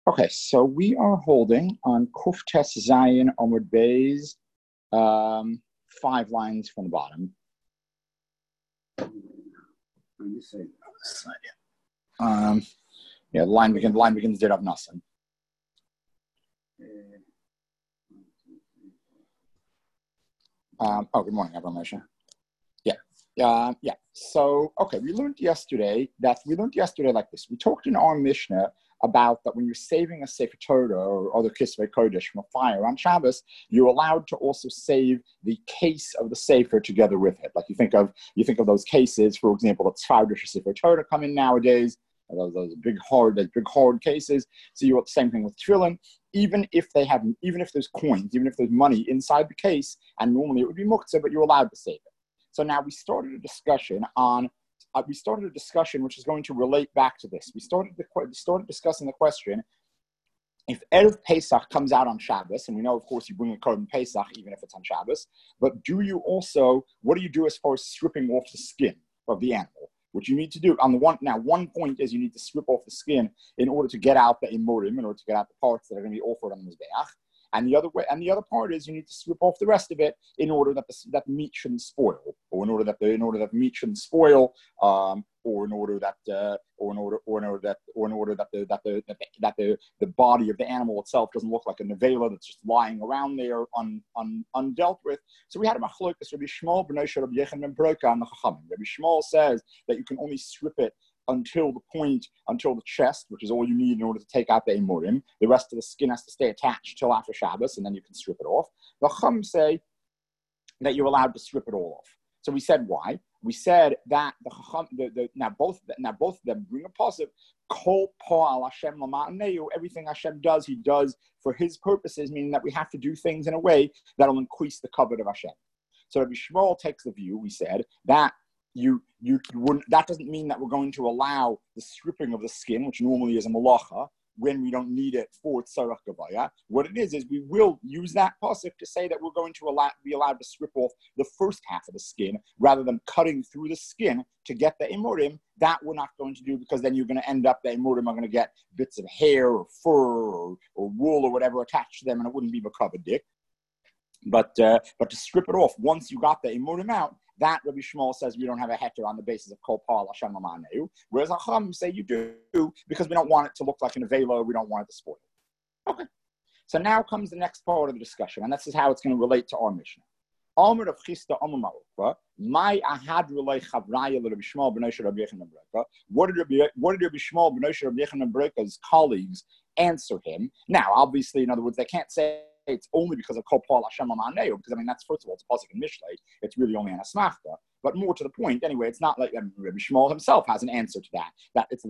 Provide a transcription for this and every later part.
Okay, so we are holding on Kuftes Zion Omud Bays, 5 lines from the bottom. Yeah, the line begins Did of Nasan. Good morning, everyone. Yeah. So, okay, we learned yesterday like this. We talked in our Mishnah about that when you're saving a Sefer Torah or other Kisvei Kodesh from a fire on Shabbos, you're allowed to also save the case of the Sefer together with it. Like you think of those cases, for example, the Tzvardisha Sefer Torah come in nowadays. Those big hard cases. So you want the same thing with tefillin. Even if there's coins, even if there's money inside the case, and normally it would be muktzah, but you're allowed to save it. So now we started a discussion which is going to relate back to this. We started discussing the question: if Erev Pesach comes out on Shabbos, and we know, of course, you bring a korban Pesach even if it's on Shabbos, but what do you do as far as stripping off the skin of the animal? What you need to do one point is you need to strip off the skin in order to get out the imurim, in order to get out the parts that are going to be offered on the mizbeach. And the other part is you need to strip off the rest of it in order that the meat shouldn't spoil, or in order that the meat shouldn't spoil, or in order that the body of the animal itself doesn't look like a nevela that's just lying around there undealt with. So we had a machlokes. Rabbi Shmuel b'nei Rabbi Yechon ben Broka and the Chachamim. Rabbi Shmuel says that you can only strip it until the chest, which is all you need in order to take out the imurim. The rest of the skin has to stay attached till after Shabbos, and then you can strip it off. The Chum say that you're allowed to strip it all off. So we said why? We said that now both of them bring a positive. Kol pa'al Hashem lama'aneu. Everything Hashem does, He does for His purposes, meaning that we have to do things in a way that'll increase the covet of Hashem. So Rabbi Shmuel takes the view. We said that. That doesn't mean that we're going to allow the stripping of the skin, which normally is a malacha, when we don't need it for tzarach gavaya. What it is we will use that pasuk to say that we're going to be allowed to strip off the first half of the skin rather than cutting through the skin to get the imurim. That we're not going to do, because then you're going to end up, the imurim are going to get bits of hair or fur or wool or whatever attached to them, and it wouldn't be makabadik. But to strip it off once you got the imurim out, that Rabbi Shmuel says we don't have a heter on the basis of kol pa'al Hashem lama'aneu, whereas Chacham say you do, because we don't want it to look like an avela, we don't want it to spoil. Okay. So now comes the next part of the discussion, and this is how it's going to relate to our Mishnah. Amr of Chista Amr Marukva, my ahad relay chavraya Rabbi Shmuel b'nei Rabbi Yechon ben Broka. What did Rabbi Shmuel b'nei Rabbi Yechon ben Broka's colleagues answer him? Now, obviously, in other words, they can't say it's only because of Kol Pa'al Hashem Lama'aneu, because that's, first of all, it's a pasuk in Mishlei. It's really only an asmachta. But more to the point, anyway, it's not like Rabbi Shmuel himself has an answer to that. That it's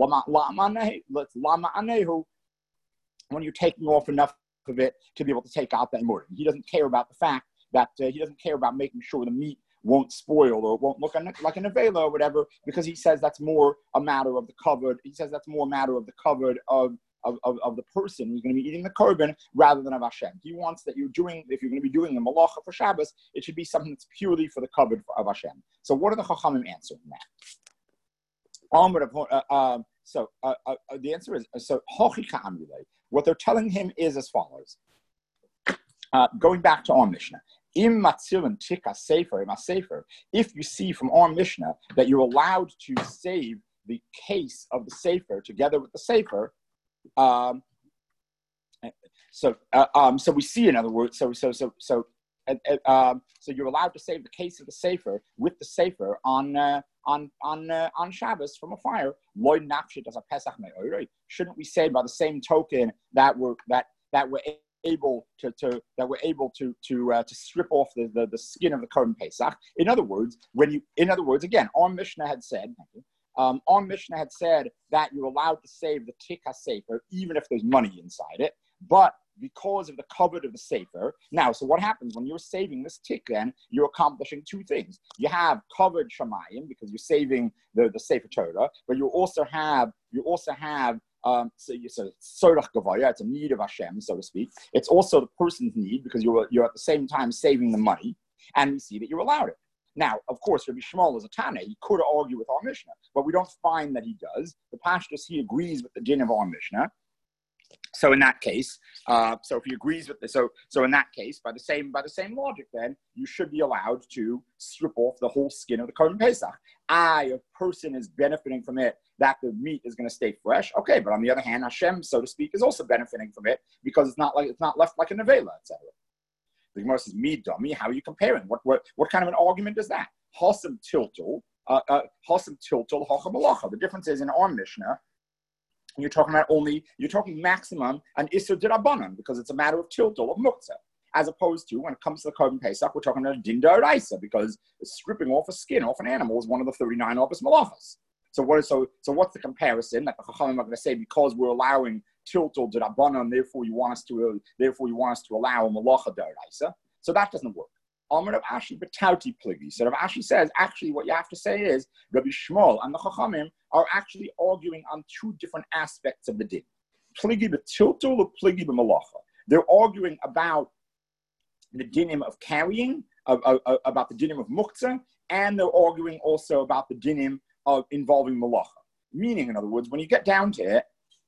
Lama'anehu when you're taking off enough of it to be able to take out the imurim. He doesn't care about the fact that he doesn't care about making sure the meat won't spoil or won't look like an avela or whatever, because he says that's more a matter of the covered. He says that's more a matter of the covered of the person who's going to be eating the korban rather than of Hashem. He wants that if you're going to be doing the malacha for Shabbos, it should be something that's purely for the covered of Hashem. So what are the Chachamim answering that? The answer is, what they're telling him is as follows. Going back to our Mishnah, if you see from our Mishnah that you're allowed to save the case of the sefer together with the sefer, so we see, in other words, so you're allowed to save the case of the sefer with the sefer on Shabbos from a fire. Shouldn't we say by the same token that we're able to strip off the skin of the korban Pesach? In other words, again, our Mishnah had said. Our Mishnah had said that you're allowed to save the tik ha-sefer even if there's money inside it, but because of the covet of the sefer. Now, so what happens when you're saving this tik? Then you're accomplishing two things. You have covered shamayim because you're saving the sefer Torah, but you also have tzorach gavaya. It's a need of Hashem, so to speak. It's also the person's need because you're at the same time saving the money, and we see that you're allowed it. Now, of course, Rabbi Shmuel is a Tana. He could argue with our Mishnah, but we don't find that he does. The Pashtus, he agrees with the din of our Mishnah. So in that case, so if he agrees with this, so in that case, by the same logic, then you should be allowed to strip off the whole skin of the Korban Pesach. A person is benefiting from it, that the meat is going to stay fresh. Okay, but on the other hand, Hashem, so to speak, is also benefiting from it because it's not left like a nevela, etc. The Gemara says, "Me dummy, how are you comparing? What kind of an argument is that? Hasam tiltul, hacham malacha. The difference is in our Mishnah, you're talking maximum an Isser D'Rabbanan because it's a matter of tiltul, of muktzah. As opposed to when it comes to the Korban Pesach, we're talking about a din d'oraisa because stripping off a skin off an animal is one of the 39 office malachas. So what's the comparison that the Chachamim are going to say because we're allowing tiltul d'Rabbanan, therefore you want us to allow a malacha d'oraisa? So that doesn't work. Amar Rav Ashi betauti pligi. So Rav Ashi says, actually, what you have to say is Rabbi Shmuel and the Chachamim are actually arguing on two different aspects of the din. Pligi b'tiltul or pligi b'malacha. They're arguing about the dinim of carrying, about the dinim of muktzah, and they're arguing also about the dinim of involving malacha. Meaning, in other words, when you get down to it,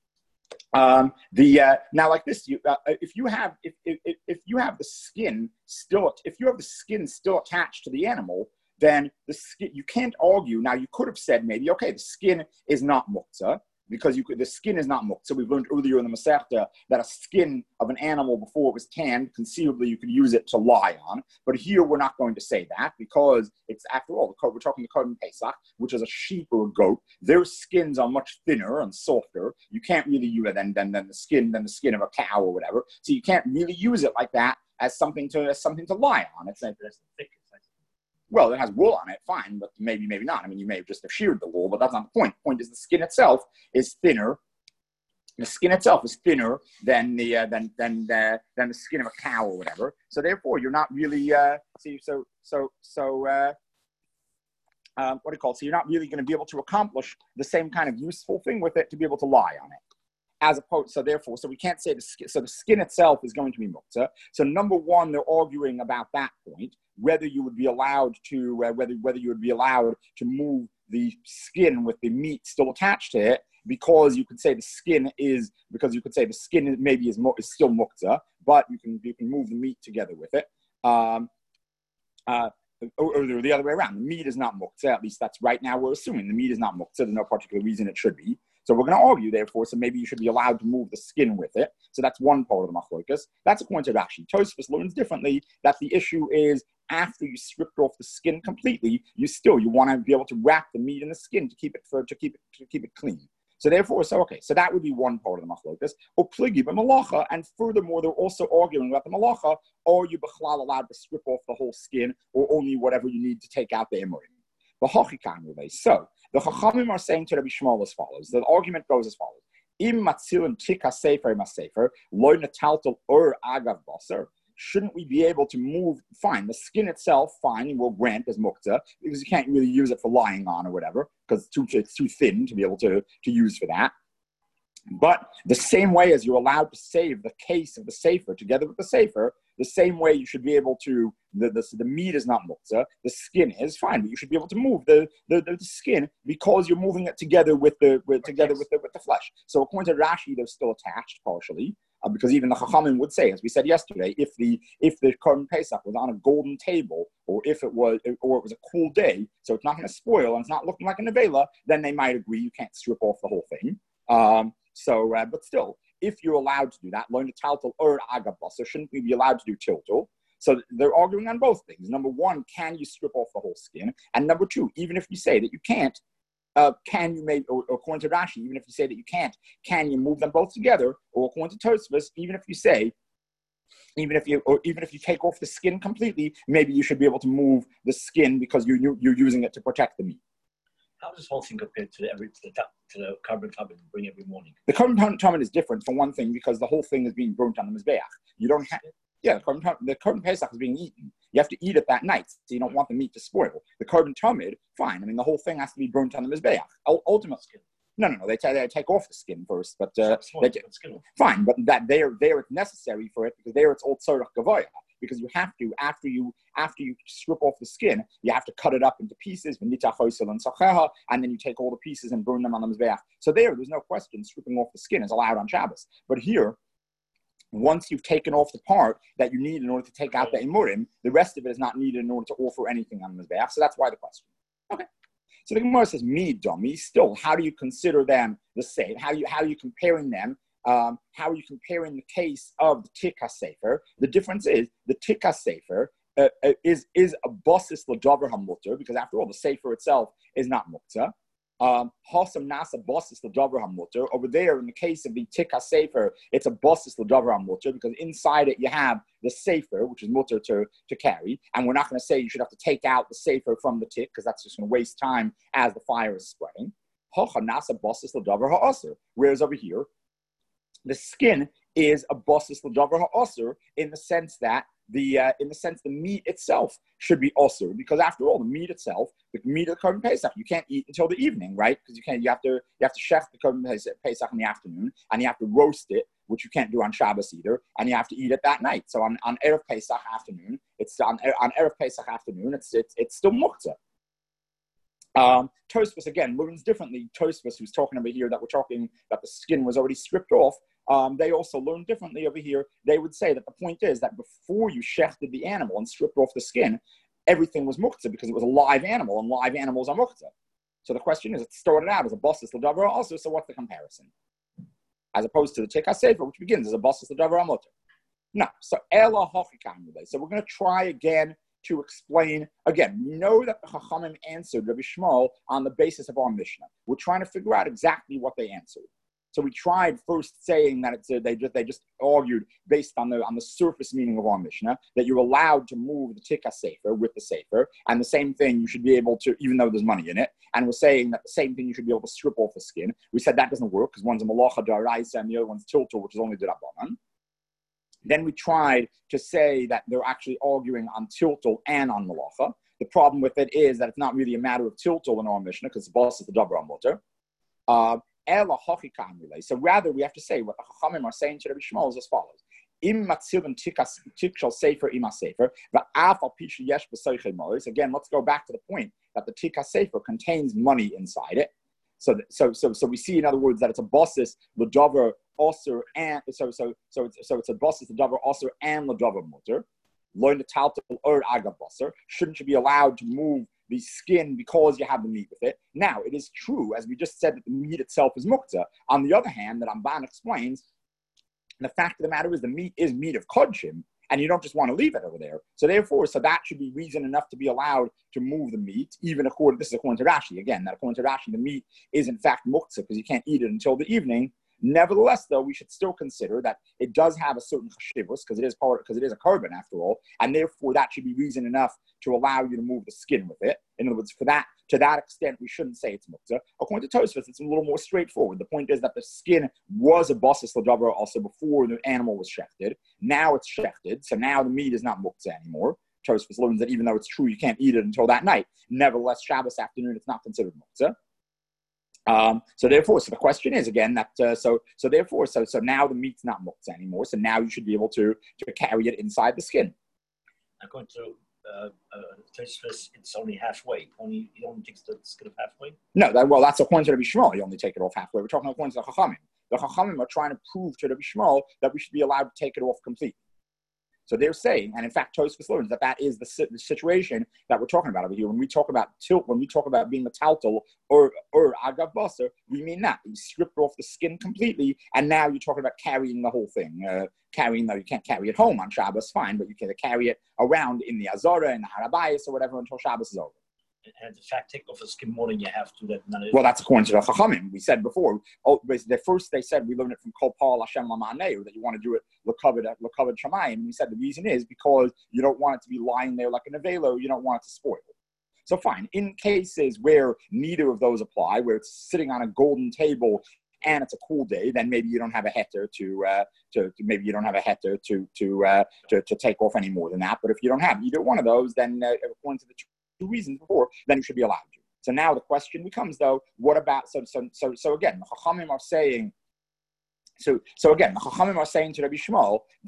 now like this, if you have the skin still attached to the animal, then the skin, you can't argue. Now you could have said maybe, okay, the skin is not muktzah because the skin is not muktzah. We've learned earlier in the Masechta that a skin of an animal before it was tanned, conceivably you could use it to lie on. But here we're not going to say that because it's, after all, we're talking the Korban Pesach, which is a sheep or a goat. Their skins are much thinner and softer. You can't really use it than the skin of a cow or whatever. So you can't really use it like that as something to lie on. It's like that's thick. Well, it has wool on it, fine, but maybe not. I mean, you may have just sheared the wool, but that's not the point. The point is the skin itself is thinner. The skin itself is thinner than the skin of a cow or whatever. So therefore, you're not really what do you call it? So you're not really going to be able to accomplish the same kind of useful thing with it to be able to lie on it. As opposed, so we can't say the skin. So the skin itself is going to be muktzah. So number one, they're arguing about that point, whether you would be allowed to move the skin with the meat still attached to it, because you could say the skin maybe is still muktzah, but you can move the meat together with it. Or the other way around, the meat is not muktzah. At least that's right now we're assuming the meat is not muktzah. There's no particular reason it should be. So we're going to argue, therefore, so maybe you should be allowed to move the skin with it. So that's one part of the machlokas. That's a point of Rashi. Tosfos learns differently that the issue is after you stripped off the skin completely, you want to be able to wrap the meat in the skin to keep it clean. So therefore, so that would be one part of the machlokas. Or pligi b'malacha, and furthermore, they're also arguing about the malacha. Are you b'chlal allowed to strip off the whole skin, or only whatever you need to take out the emurim? So the Chachamim are saying to Rabbi Shmuel as follows. The argument goes as follows: Im matzilin tika sefer masefer loy netaltel agav baser. Shouldn't we be able to move? Fine, the skin itself, fine, we'll grant as muktzah because you can't really use it for lying on or whatever because it's too thin to be able to use for that. But the same way as you're allowed to save the case of the sefer together with the sefer, the same way you should be able to, the meat is not muktzah, the skin is fine, but you should be able to move the skin because you're moving it together with the flesh. So according to Rashi, they're still attached partially, because even the Chachamim would say, as we said yesterday, if the Korban Pesach was on a golden table, or it was a cool day, so it's not going to spoil and it's not looking like a nevela, then they might agree you can't strip off the whole thing. But still, if you're allowed to do that, learn to taltal or agabah, so shouldn't we be allowed to do tiltul? So they're arguing on both things. Number one, can you strip off the whole skin? And number two, even if you say that you can't, can you make, or according to Rashi, even if you say that you can't, can you move them both together? Or according to Tosfos, even if you take off the skin completely, maybe you should be able to move the skin because you're using it to protect the meat. How does this whole thing compare to the Korban Tamid you bring every morning? The Korban Tamid is different for one thing because the whole thing is being burnt on the Mizbeach. You don't have, the Korban Pesach is being eaten. You have to eat it that night, so you don't want the meat to spoil. The Korban Tamid, fine. I mean, the whole thing has to be burnt on the Mizbeach. Ultimate skin. No. They take off the skin first, but fine. But that there it's necessary for it because there it's old tzorach gavoya. because you have to, after you strip off the skin, you have to cut it up into pieces, and then you take all the pieces and burn them on the Mizbeach. So there's no question stripping off the skin is allowed on Shabbos. But here, once you've taken off the part that you need in order to take out the emurim, the rest of it is not needed in order to offer anything on the Mizbeach. So that's why the question. Okay. So the Gemara says, "Mi dummy." Still, how do you consider them the same? How are you comparing them? How are you comparing the case of the Tikka Sefer? The difference is the Tikka Sefer is a basis l'davar hamuter, because after all, the Sefer itself is not muktzah. Hasam nasa basis l'davar hamuter. Over there, in the case of the Tikka Sefer, it's a basis l'davar hamuter, because inside it you have the Sefer, which is mutter to carry, and we're not going to say you should have to take out the Sefer from the Tik, because that's just going to waste time as the fire is spreading. Hacha nasa basis l'davar ha'aser. Whereas over here, the skin is a basis l'davar ha'aser in the sense that the meat itself should be aser, because after all, the meat itself, the meat of the Korban Pesach, you can't eat until the evening, right? Because you have to shech the Korban Pesach in the afternoon, and you have to roast it, which you can't do on Shabbos either, and you have to eat it that night. So on Erev Pesach afternoon, it's still muktzah. Tosfos again learns differently. Tosfos, who's talking over here that we're talking that the skin was already stripped off, they also learn differently over here. They would say that the point is that before you shechted the animal and stripped off the skin, everything was muktzah because it was a live animal, and live animals are muktzah. So the question is, it started out as a basis l'davar also. So what's the comparison? As opposed to the Tikka Sefer, which begins as a basis l'davar hamuter. No, so ela hachikam. So we're going to try again to explain, again, we know that the Chachamim answered Rabbi Shmuel on the basis of our Mishnah. We're trying to figure out exactly what they answered. So we tried first saying that they just argued based on the surface meaning of our Mishnah, that you're allowed to move the Tikka Sefer with the Sefer, and the same thing you should be able to, even though there's money in it, and we're saying that the same thing you should be able to strip off the skin. We said that doesn't work because one's a Malacha D'Oraisa and the other one's Tiltul, which is only D'Rabbanan. Then we tried to say that they're actually arguing on Tiltul and on Malacha. The problem with it is that it's not really a matter of Tiltul in our Mishnah because the boss is the Davar HaMuter. So rather, we have to say what the Chachamim are saying to Rabbi Shmuel is as follows. Again, let's go back to the point that the Tikka Sefer contains money inside it. So we see, in other words, that it's a basis l'davar aser, and so it's a basis l'davar aser and l'davar muter. Lo netaltel or agav baser. Shouldn't you be allowed to move the skin because you have the meat with it? Now, it is true, as we just said, that the meat itself is muktzah. On the other hand, that Ramban explains, the fact of the matter is the meat is meat of kodshim, and you don't just want to leave it over there. So therefore, that should be reason enough to be allowed to move the meat, even according to Rashi. Again, that according to Rashi, the meat is in fact muktzah because you can't eat it until the evening. Nevertheless, though, we should still consider that it does have a certain chashivus because it is a korban after all, and therefore that should be reason enough to allow you to move the skin with it. In other words, to that extent, we shouldn't say it's muktzah. According to Tosfos, it's a little more straightforward. The point is that the skin was a basis l'davar also before the animal was shechted. Now it's shechted, so now the meat is not muktzah anymore. Tosfos learns that even though it's true you can't eat it until that night, nevertheless, Shabbos afternoon it's not considered muktzah. So the question is again that so now the meat's not muktzah anymore. So now you should be able to carry it inside the skin. According to Tosfos, it's only halfway. You only take the skin of halfway. No, that's according to Rabbi Shmuel. You only take it off halfway. We're talking according to the Chachamim. The Chachamim are trying to prove to Rabbi Shmuel that we should be allowed to take it off completely. So they're saying, and in fact, Tosfos learns that is the situation that we're talking about over here. When we talk about being metaltal or agav baser, we mean that you stripped off the skin completely, and now you're talking about carrying the whole thing. Though you can't carry it home on Shabbos, fine, but you can carry it around in the Azara and the Harabayas or whatever until Shabbos is over. And the fact take off the skin more than you have to. Well, that's according to the Chachamim. We said before. First they said we learned it from Kol Paul Hashem Lamaneu that you want to do it l'kavod shamayim. And we said the reason is because you don't want it to be lying there like a nevelo. You don't want it to spoil. So fine. In cases where neither of those apply, where it's sitting on a golden table and it's a cool day, then maybe you don't have a heter to take off any more than that. But if you don't have either one of those, then according to the two reasons before, then you should be allowed to. So now the question becomes, though, what about so again, the Chachamim are saying. So again, the Chachamim are saying to Rabbi Shmuel that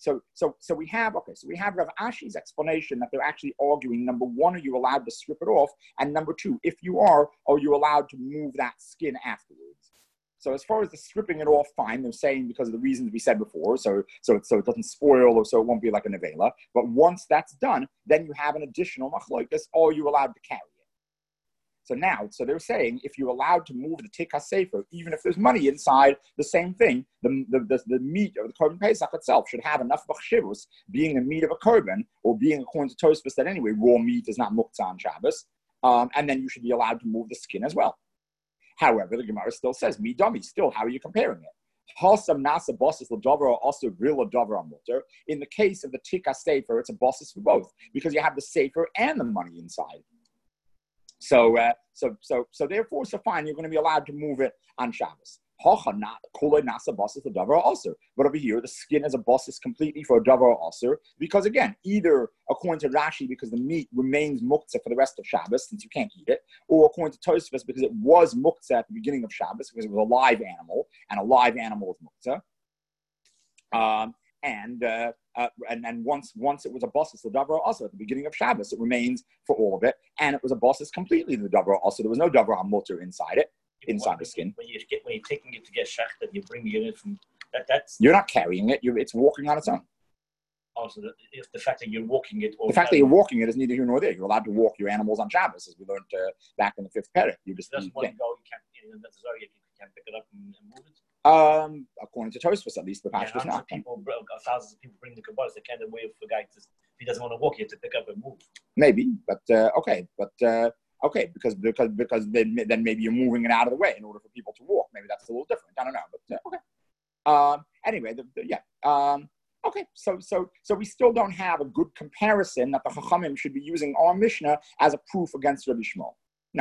So we have Rav Ashi's explanation that they're actually arguing, number one, are you allowed to strip it off? And number two, if you are you allowed to move that skin afterwards? So as far as the stripping it off, fine. They're saying because of the reasons we said before, so it doesn't spoil or so it won't be like a nevela. But once that's done, then you have an additional machlokas. Are you allowed to carry it? So they're saying if you're allowed to move the tik hasefer, even if there's money inside, the same thing. The meat of the korban pesach itself should have enough machshivus, being the meat of a korban, or being according to Tosfos that anyway raw meat is not muktzah on Shabbos, and then you should be allowed to move the skin as well. However, the Gemara still says midami. Still, how are you comparing it? Hasam nasa bosses l'davar or also grill l'davar mutter. In the case of the tik hasefer, it's a bosses for both because you have the sefer and the money inside. So therefore, fine, you're going to be allowed to move it on Shabbos. But over here, the skin is a bosses completely for a davar also, because again, either according to Rashi, because the meat remains muktzah for the rest of Shabbos, since you can't eat it, or according to Tosfos, because it was muktzah at the beginning of Shabbos, because it was a live animal, and a live animal is muktzah. And once it was a bosses the davar also at the beginning of Shabbos, it remains for all of it, and it was a bosses completely the davar also. There was no davar mutter inside it, inside the skin. When you're taking it to get shechted, you bring it in from that's. You're not carrying it. It's walking on its own. Also, if the fact that you're walking it, or the fact that you're walking it is neither here nor there. You're allowed to walk your animals on Shabbos, as we learned back in the fifth parak. You just doesn't want to go. You can't pick it up and move it. According to Tosfos, at least the Pashtus is not. Thousands of people bring the kabbalas. They can't wait for a guy if he doesn't want to walk, you have to pick up and move. Maybe, but because then maybe you're moving it out of the way in order for people to walk. Maybe that's a little different. I don't know, but okay. Anyway, okay. So we still don't have a good comparison that the Chachamim should be using our Mishnah as a proof against Rabbi Shmuel.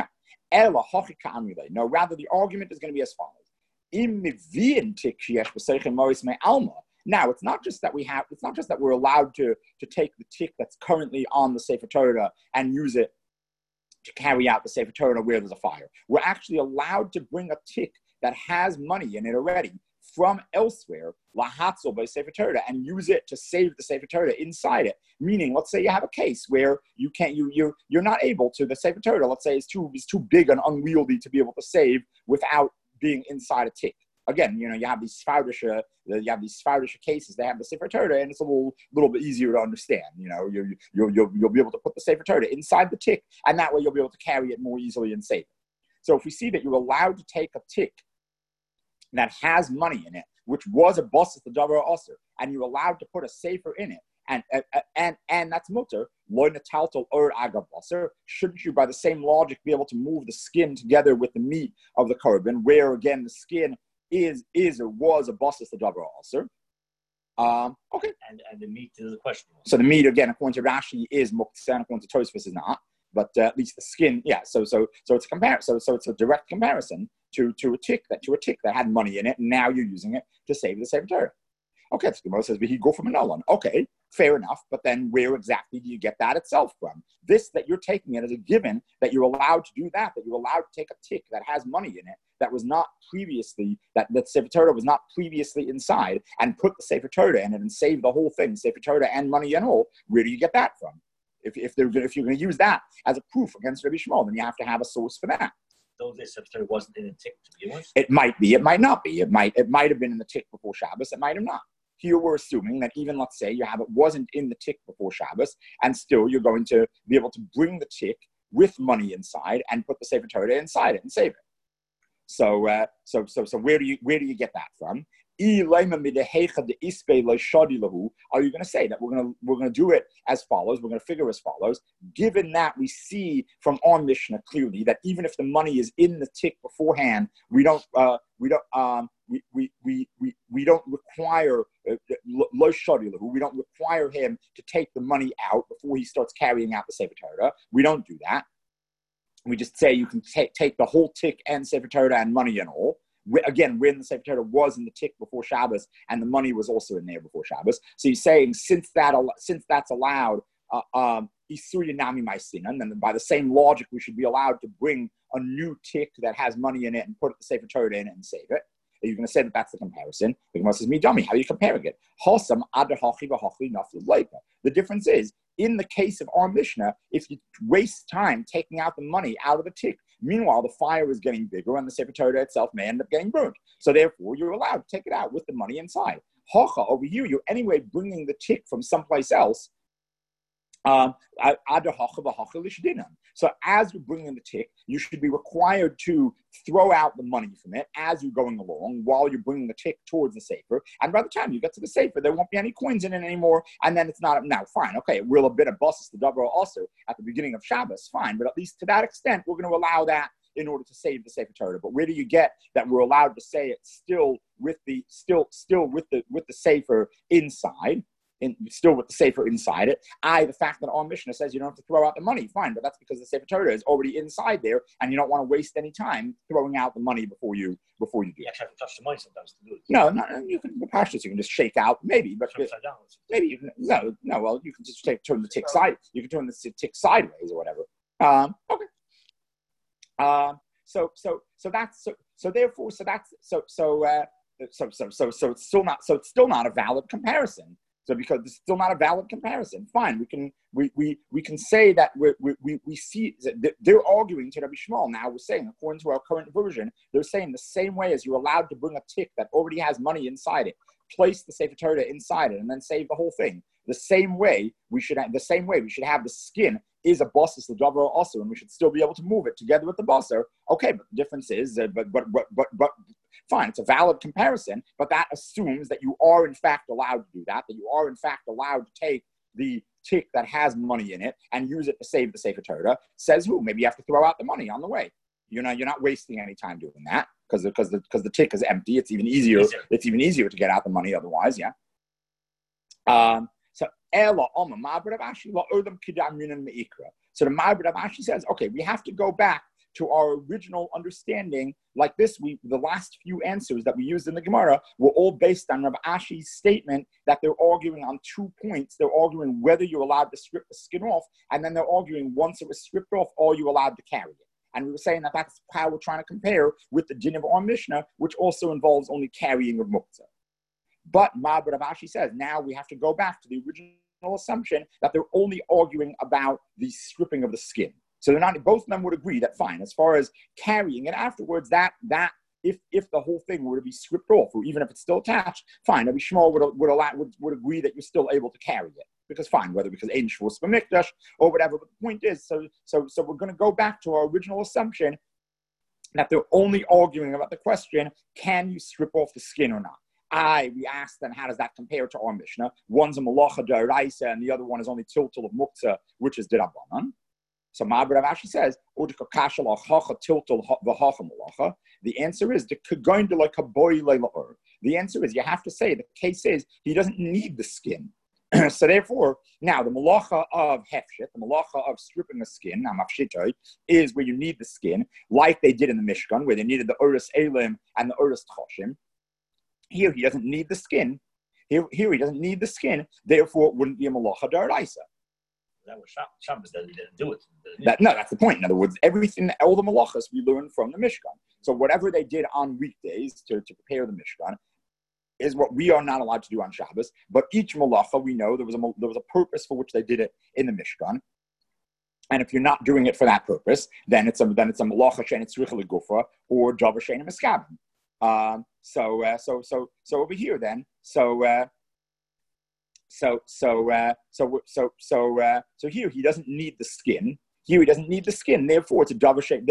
No, rather the argument is going to be as follows. Now, it's not just that we're allowed to take the tik that's currently on the Sefer Torah and use it to carry out the Sefer Torah where there's a fire. We're actually allowed to bring a tik that has money in it already from elsewhere, lahatzel by Sefer Torah, and use it to save the Sefer Torah inside it. Meaning, let's say you have a case where you're not able to, the Sefer Torah, let's say, is too big and unwieldy to be able to save without being inside a tik. Again, you have these Sfardisha cases. They have the Sefer Torah, and it's a little bit easier to understand. You'll be able to put the Sefer Torah inside the tik, and that way you'll be able to carry it more easily and save it. So if we see that you're allowed to take a tik that has money in it, which was a bosses the davar aser, and you're allowed to put a sefer in it, and that's mutter, lo netaltel or agav aser, shouldn't you, by the same logic, be able to move the skin together with the meat of the korban, where again the skin is or was a bosses the davar aser? Okay. And the meat is a question. So the meat, again, according to Rashi, is muktzah, according to Tosfos is not. But at least the skin, yeah. So it's a comparison. So it's a direct comparison to a tik that had money in it, and now you're using it to save the Sefer Torah. Okay, so the Gemara says, he go from a nullun. Okay, fair enough. But then where exactly do you get that itself from? This that you're taking it as a given that you're allowed to do that you're allowed to take a tik that has money in it that was not previously, that Sefer Torah was not previously inside, and put the Sefer Torah in it and save the whole thing, Sefer Torah and money and all. Where do you get that from? If you're going to use that as a proof against Rabbi Shmuel, then you have to have a source for that. Though this Sefer Torah wasn't in a tik to begin with? It might be. It might not be. It might have been in the tik before Shabbos. It might have not. Here we're assuming that even, let's say, it wasn't in the tik before Shabbos, and still you're going to be able to bring the tik with money inside and put the Sefer Torah inside it and save it. So where do you get that from? Are you going to say that we're going to do it as follows? We're going to figure as follows. Given that we see from our Mishnah clearly that even if the money is in the tik beforehand, we don't require we don't require him to take the money out before he starts carrying out the Sefer Torah. We don't do that. We just say you can take the whole tik and Sefer Torah and money and all. Again, when the Sefer Torah was in the tik before Shabbos and the money was also in there before Shabbos. So he's saying since that's allowed, Isuya Nami Maisinan, then by the same logic, we should be allowed to bring a new tik that has money in it and put the Sefer Torah in it and save it. Are you going to say that that's the comparison? The Gemara says, "Midami, how are you comparing it?" The difference is, in the case of our Mishnah, if you waste time taking out the money out of the tick, meanwhile the fire is getting bigger and the Sefer Torah itself may end up getting burnt. So therefore, you're allowed to take it out with the money inside. Hocha, over here, you're anyway bringing the tick from someplace else. So as you're bringing the tick, you should be required to throw out the money from it as you're going along while you're bringing the tick towards the sefer. And by the time you get to the sefer, there won't be any coins in it anymore. And then it's not, now fine, okay, it will have been a bus the double also at the beginning of Shabbos, fine. But at least to that extent, we're going to allow that in order to save the Sefer Torah. But where do you get that we're allowed to say it still with the Sefer inside? Still with the Sefer inside it. The fact that our Mishnah says you don't have to throw out the money, fine, but that's because the Sefer Torah is already inside there, and you don't want to waste any time throwing out the money before you do it. You actually have to touch the money sometimes to do it. No, you can you can just shake out, maybe, but maybe you can, well, you can just turn the tick side. You can turn the tick sideways or whatever. Okay. So it's still not a valid comparison. So because it's still not a valid comparison, fine. We can say that we see that they're arguing to Rabbi Shmuel. Now we're saying, according to our current version, they're saying the same way as you're allowed to bring a tick that already has money inside it, place the Sefer Torah inside it, and then save the whole thing. The same way we should have the skin is a basis l'davar also, and we should still be able to move it together with the basar. Okay, but the difference is, but fine, it's a valid comparison, but that assumes that you are in fact allowed to do that you are in fact allowed to take the tick that has money in it and use it to save the Sefer Torah. Says who? Maybe you have to throw out the money on the way. You're not wasting any time doing that because the tick is empty. It's even easier. It's even easier to get out the money otherwise. Yeah. So the Ma'abed Rav Ashi says, okay, we have to go back to our original understanding. Like this, the last few answers that we used in the Gemara were all based on Rav Ashi's statement that they're arguing on 2 points. They're arguing whether you're allowed to strip the skin off, and then they're arguing once it was stripped off, are you allowed to carry it? And we were saying that that's how we're trying to compare with the din of our Mishnah, which also involves only carrying of muktzah. But Ma'abed Rav Ashi says, now we have to go back to the original assumption that they're only arguing about the stripping of the skin. So they're not, both of them would agree that fine, as far as carrying it afterwards, that if the whole thing were to be stripped off, or even if it's still attached, fine, Rabbi Shmuel would agree that you're still able to carry it. Because fine, whether because Ein Shavuos B'Mikdash or whatever, but the point is, so we're going to go back to our original assumption that they're only arguing about the question, can you strip off the skin or not? We asked them, how does that compare to our Mishnah? One's a malacha d'oraisa, and the other one is only tiltul of muktzah, which is d'rabbanan. So Ma'abed Rav Ashi says, the answer is, the answer is, you have to say, the case is, he doesn't need the skin. So therefore, now the malacha of hefshit, the malacha of stripping the skin, is where you need the skin, like they did in the Mishkan, where they needed the uris elim and the uris tchoshim. Here he doesn't need the skin. Here he doesn't need the skin. Therefore, it wouldn't be a malacha d'oraisa. That was Shabbos that he didn't do it. That's the point. In other words, all the malachas we learned from the Mishkan. So whatever they did on weekdays to prepare the Mishkan is what we are not allowed to do on Shabbos. But each malacha, we know there was a purpose for which they did it in the Mishkan. And if you're not doing it for that purpose, then it's a malacha she'ein tzricha l'gufa or davar she'ein miskaben. So over here then, so here he doesn't need the skin. Here he doesn't need the skin. Therefore, it's a davar she'ein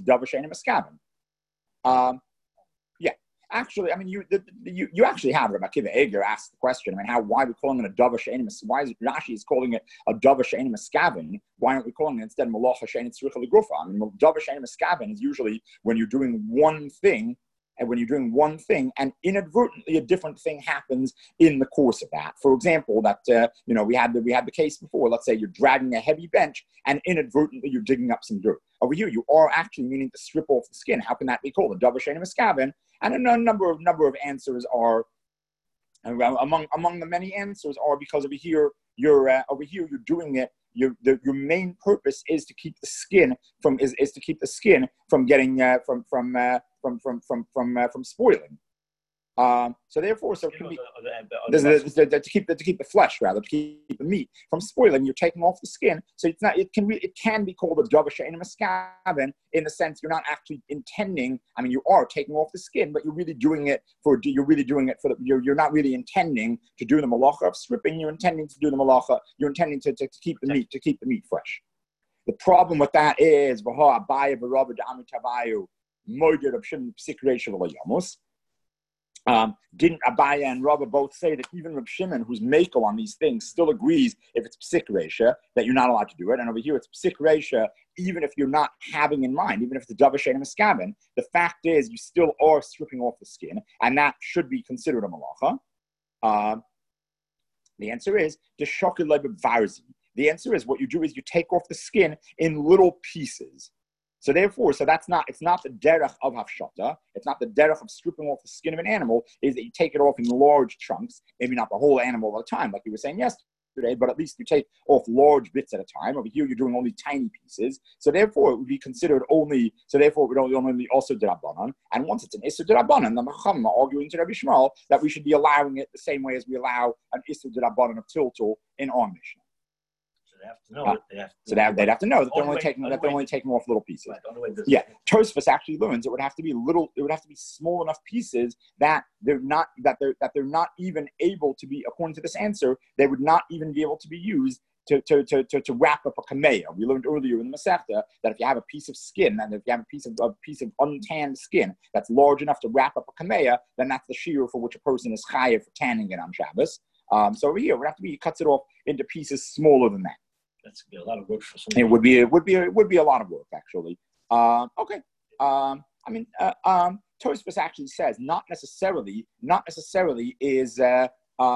miskaben. Yeah. Actually, I mean, you actually have Rabbi Akiva Eger asked the question. I mean, why are we calling it a davar she'ein miskaben? Why is Rashi is calling it a davar she'ein miskaben? Why aren't we calling it instead malacha she'ein tzricha l'gufa? I mean, davar she'ein miskaben is usually when you're doing one thing. And when you're doing one thing, and inadvertently a different thing happens in the course of that. For example, we had the case before. Let's say you're dragging a heavy bench, and inadvertently you're digging up some dirt. Over here, you are actually meaning to strip off the skin. How can that be called a davar she'ein miskaben? And a number of answers are among the many answers are because over here you're doing it. Your main purpose is to keep the skin from getting from spoiling. So therefore, so it can be, To to keep the flesh, rather, to keep the meat from spoiling. You're taking off the skin, so it's not. It can be called a davar in a maskaven in the sense you're not actually intending. I mean, you are taking off the skin, but you're really doing it for. You're not really intending to do the malacha of stripping. You're intending to do the malacha. You're intending to keep the meat fresh. The problem with that is didn't Abaya and Rabba both say that even Reb Shimon, who's Mako on these things, still agrees if it's psik reisha that you're not allowed to do it, and over here it's psik reisha even if you're not having in mind, even if it's a davar she'eino miskaven, the fact is you still are stripping off the skin, and that should be considered a malacha. The answer is deshokil varzi. The answer is what you do is you take off the skin in little pieces. So therefore, it's not the derech of hafshata, it's not the derech of stripping off the skin of an animal, is that you take it off in large chunks, maybe not the whole animal at a time, like you were saying yesterday, but at least you take off large bits at a time. Over here, you're doing only tiny pieces. So therefore, it would be considered it would only be also derabanan. And once it's an issur derabanan, the Chachamim are arguing to Rabbi Shmuel that we should be allowing it the same way as we allow an issur derabanan of tiltul in our Mishnah. They'd have to know that they're only taking off little pieces. Right, Tosfos actually learns it would have to be small enough pieces that they're not even able to be, according to this answer, they would not even be able to be used to wrap up a kameya. We learned earlier in the Masechta that if you have a piece of skin, and if you have a piece of untanned skin that's large enough to wrap up a kameya, then that's the shear for which a person is chayav for tanning it on Shabbos. So over here, it would have to be, he cuts it off into pieces smaller than that. That's gonna be a lot of work for someone. It would be a lot of work actually. Okay. Tosfos actually says not necessarily is this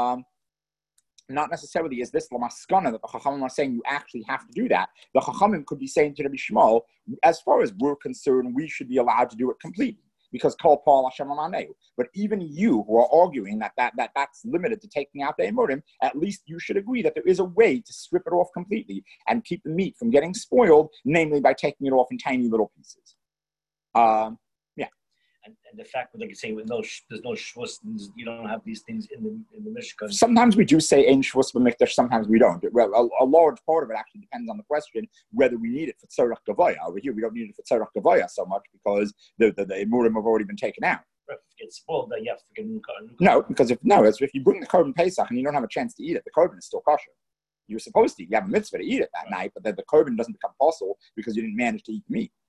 lamaskana that the Chachamim are saying you actually have to do that. The Chachamim could be saying to Rabbi Shmuel, as far as we're concerned, we should be allowed to do it completely. Because kol Paul Hashem amaneu. But even you who are arguing that's limited to taking out the emurim, at least you should agree that there is a way to strip it off completely and keep the meat from getting spoiled, namely by taking it off in tiny little pieces. And the fact that they can say there's no shvus, you don't have these things in the Mishkan. Sometimes we do say ein shvus b'mikdash, sometimes we don't. Well, a large part of it actually depends on the question whether we need it for tzorach gavoya. Over here, we don't need it for tzorach gavoya so much because the emurim have already been taken out. If it gets spoiled, then you have to get a new car. No, because if you bring the korban Pesach and you don't have a chance to eat it, the korban is still kosher. You're supposed to. You have a mitzvah to eat it that night, but then the korban doesn't become possible because you didn't manage to eat the meat.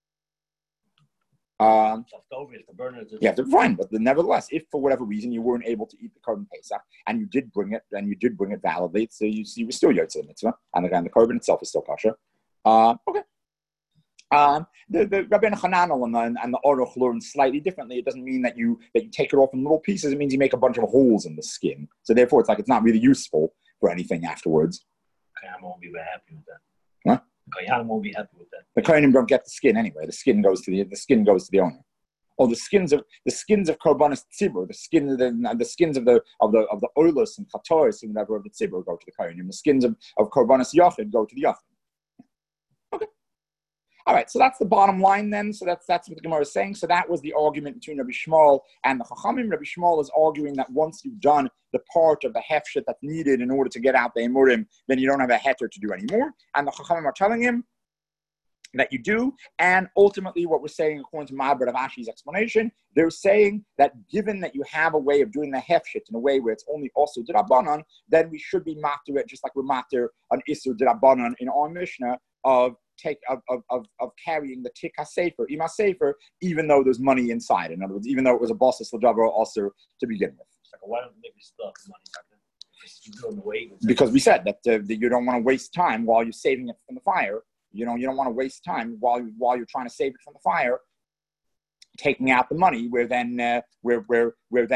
You have to find, but nevertheless, if for whatever reason you weren't able to eat the korban Pesach and you did bring it validly, so you were still yotze the mitzvah, and the korban itself is still kosher. Okay. The Rabbeinu Hananel and the Aruch learn slightly differently. It doesn't mean that you take it off in little pieces. It means you make a bunch of holes in the skin. So therefore, it's not really useful for anything afterwards. Okay, I won't be very happy with that. Huh? Kohanim won't be happy with that. The Kohanim don't get the skin anyway. The skin goes to the owner. Oh, the skins of korbanos tzibur, the skins of the oilus and chatoris and whatever of the tzibur go to the Kohanim. The skins of korbanos yachid go to the yachid. Okay. All right. So that's the bottom line then. So that's what the Gemara is saying. So that was the argument between Rabbi Shmuel and the Chachamim. Rabbi Shmuel is arguing that once you've done the part of the hefshet that's needed in order to get out the emurim, then you don't have a heter to do anymore. And the Chachamim are telling him that you do. And ultimately, what we're saying, according to Ma'abed Rav Ashi's explanation, they're saying that given that you have a way of doing the hefshet in a way where it's only also d'Rabbanan, then we should be matir it just like we're matir an issur d'Rabbanan in our Mishnah of carrying the tik ha-sefer, ima sefer, even though there's money inside. In other words, even though it was a bosses l'davar also to begin with. Why don't they still have money? Because we said that you don't want to waste time while you're saving it from the fire. You don't want to waste time while you're trying to save it from the fire, taking out the money. Where then meanwhile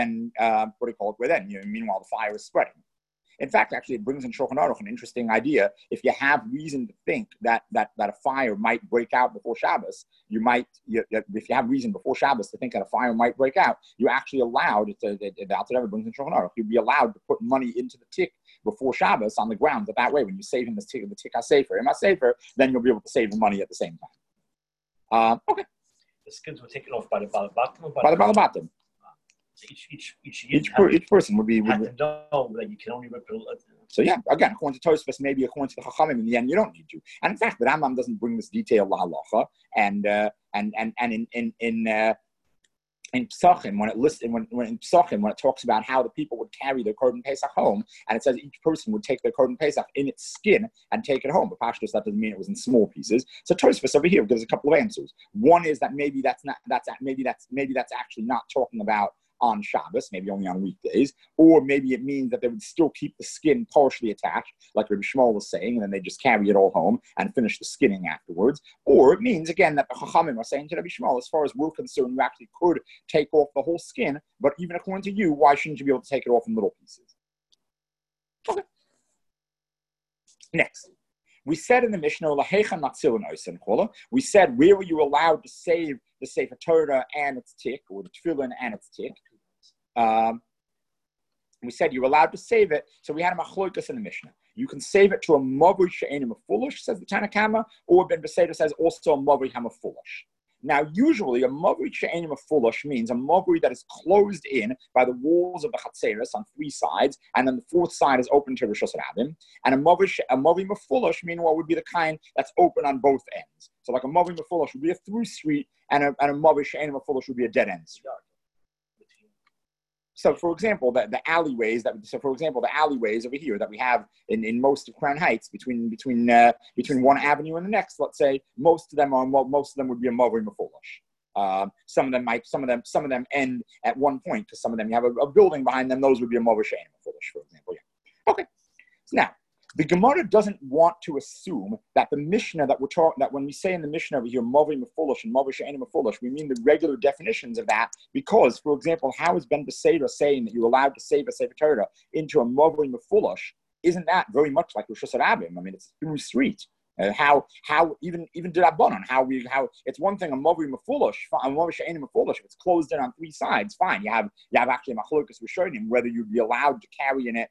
the fire is spreading. In fact, actually, it brings in Shulchan Aruch an interesting idea. If you have reason to think that a fire might break out before Shabbos, if you have reason before Shabbos to think that a fire might break out, you're actually allowed, that's what it brings in Shulchan Aruch, you'd be allowed to put money into the tik before Shabbos on the ground. That way, when you're saving the tik ha-sefer, then you'll be able to save the money at the same time. Okay. The skins were taken off by the balabatim? By the balabatim. So each person would have to know that you can only rip it. So yeah, again, according to Tosfos, maybe according to the Chachamim, in the end, you don't need to. And in fact, the Rambam doesn't bring this detail lahalacha, and in Psachim, when it talks about how the people would carry their Korban Pesach home, and it says each person would take their Korban Pesach in its skin and take it home. But Pashtus, that doesn't mean it was in small pieces. So Tosfos over here gives a couple of answers. One is that maybe that's actually not talking about on Shabbos, maybe only on weekdays, or maybe it means that they would still keep the skin partially attached, like Rabbi Shmuel was saying, and then they just carry it all home and finish the skinning afterwards. Or it means, again, that the Chachamim are saying to Rabbi Shmuel, as far as we're concerned, you actually could take off the whole skin, but even according to you, why shouldn't you be able to take it off in little pieces? Okay. Next. We said in the Mishnah, we said, where were you allowed to save the Sefer Torah and its tick, or the Tefillin and its tick? We said you're allowed to save it, so we had a machlokas in the Mishnah. You can save it to a mavui she'enim a foolish, says the Tanna Kama, or Ben Beseder says also a mavui ham a foolish. Now, usually, a mavui she'enim a foolish means a mavui that is closed in by the walls of the chatzeres on three sides, and then the fourth side is open to Rishos Rabbim. And a mavui mefulish, meanwhile, would be the kind that's open on both ends. So, like a mavui mefulish would be a through street, and a mavui she'enim a foolish would be a dead end street. So, for example, the alleyways over here that we have in most of Crown Heights between one avenue and the next, let's say, most of them would be a mavui mefulish. Some of them end at one point, because some of them you have a building behind them. Those would be a mavui she'enim mefulish, for example. Yeah. Okay. So now, the Gemara doesn't want to assume that the Mishnah that when we say in the Mishnah over here, mavui mefulish and mavui she'enim mefulish, we mean the regular definitions of that, because, for example, how is Ben Beseder saying that you're allowed to save a Sefer Torah into a mavui mefulish? Isn't that very much like Rishos Rabbim? I mean, it's through street. How even D'Rabbanan, how it's one thing a mavui mefulish, a mavui she'enim mefulish, if it's closed in on three sides, fine. You have actually machlokas rishonim whether you'd be allowed to carry in it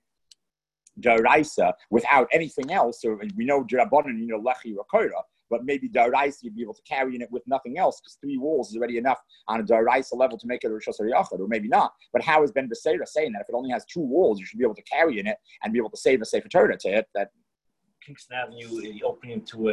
D'Oraisa without anything else. So we know D'Rabbanan, lechi or kora, but maybe D'Oraisa you'd be able to carry in it with nothing else, because three walls is already enough on a D'Oraisa level to make it a Rishos Yachad, or maybe not. But how is Ben Beseder saying that if it only has two walls, you should be able to carry in it and be able to save a Sefer Torah to it? That Kingston Avenue opening to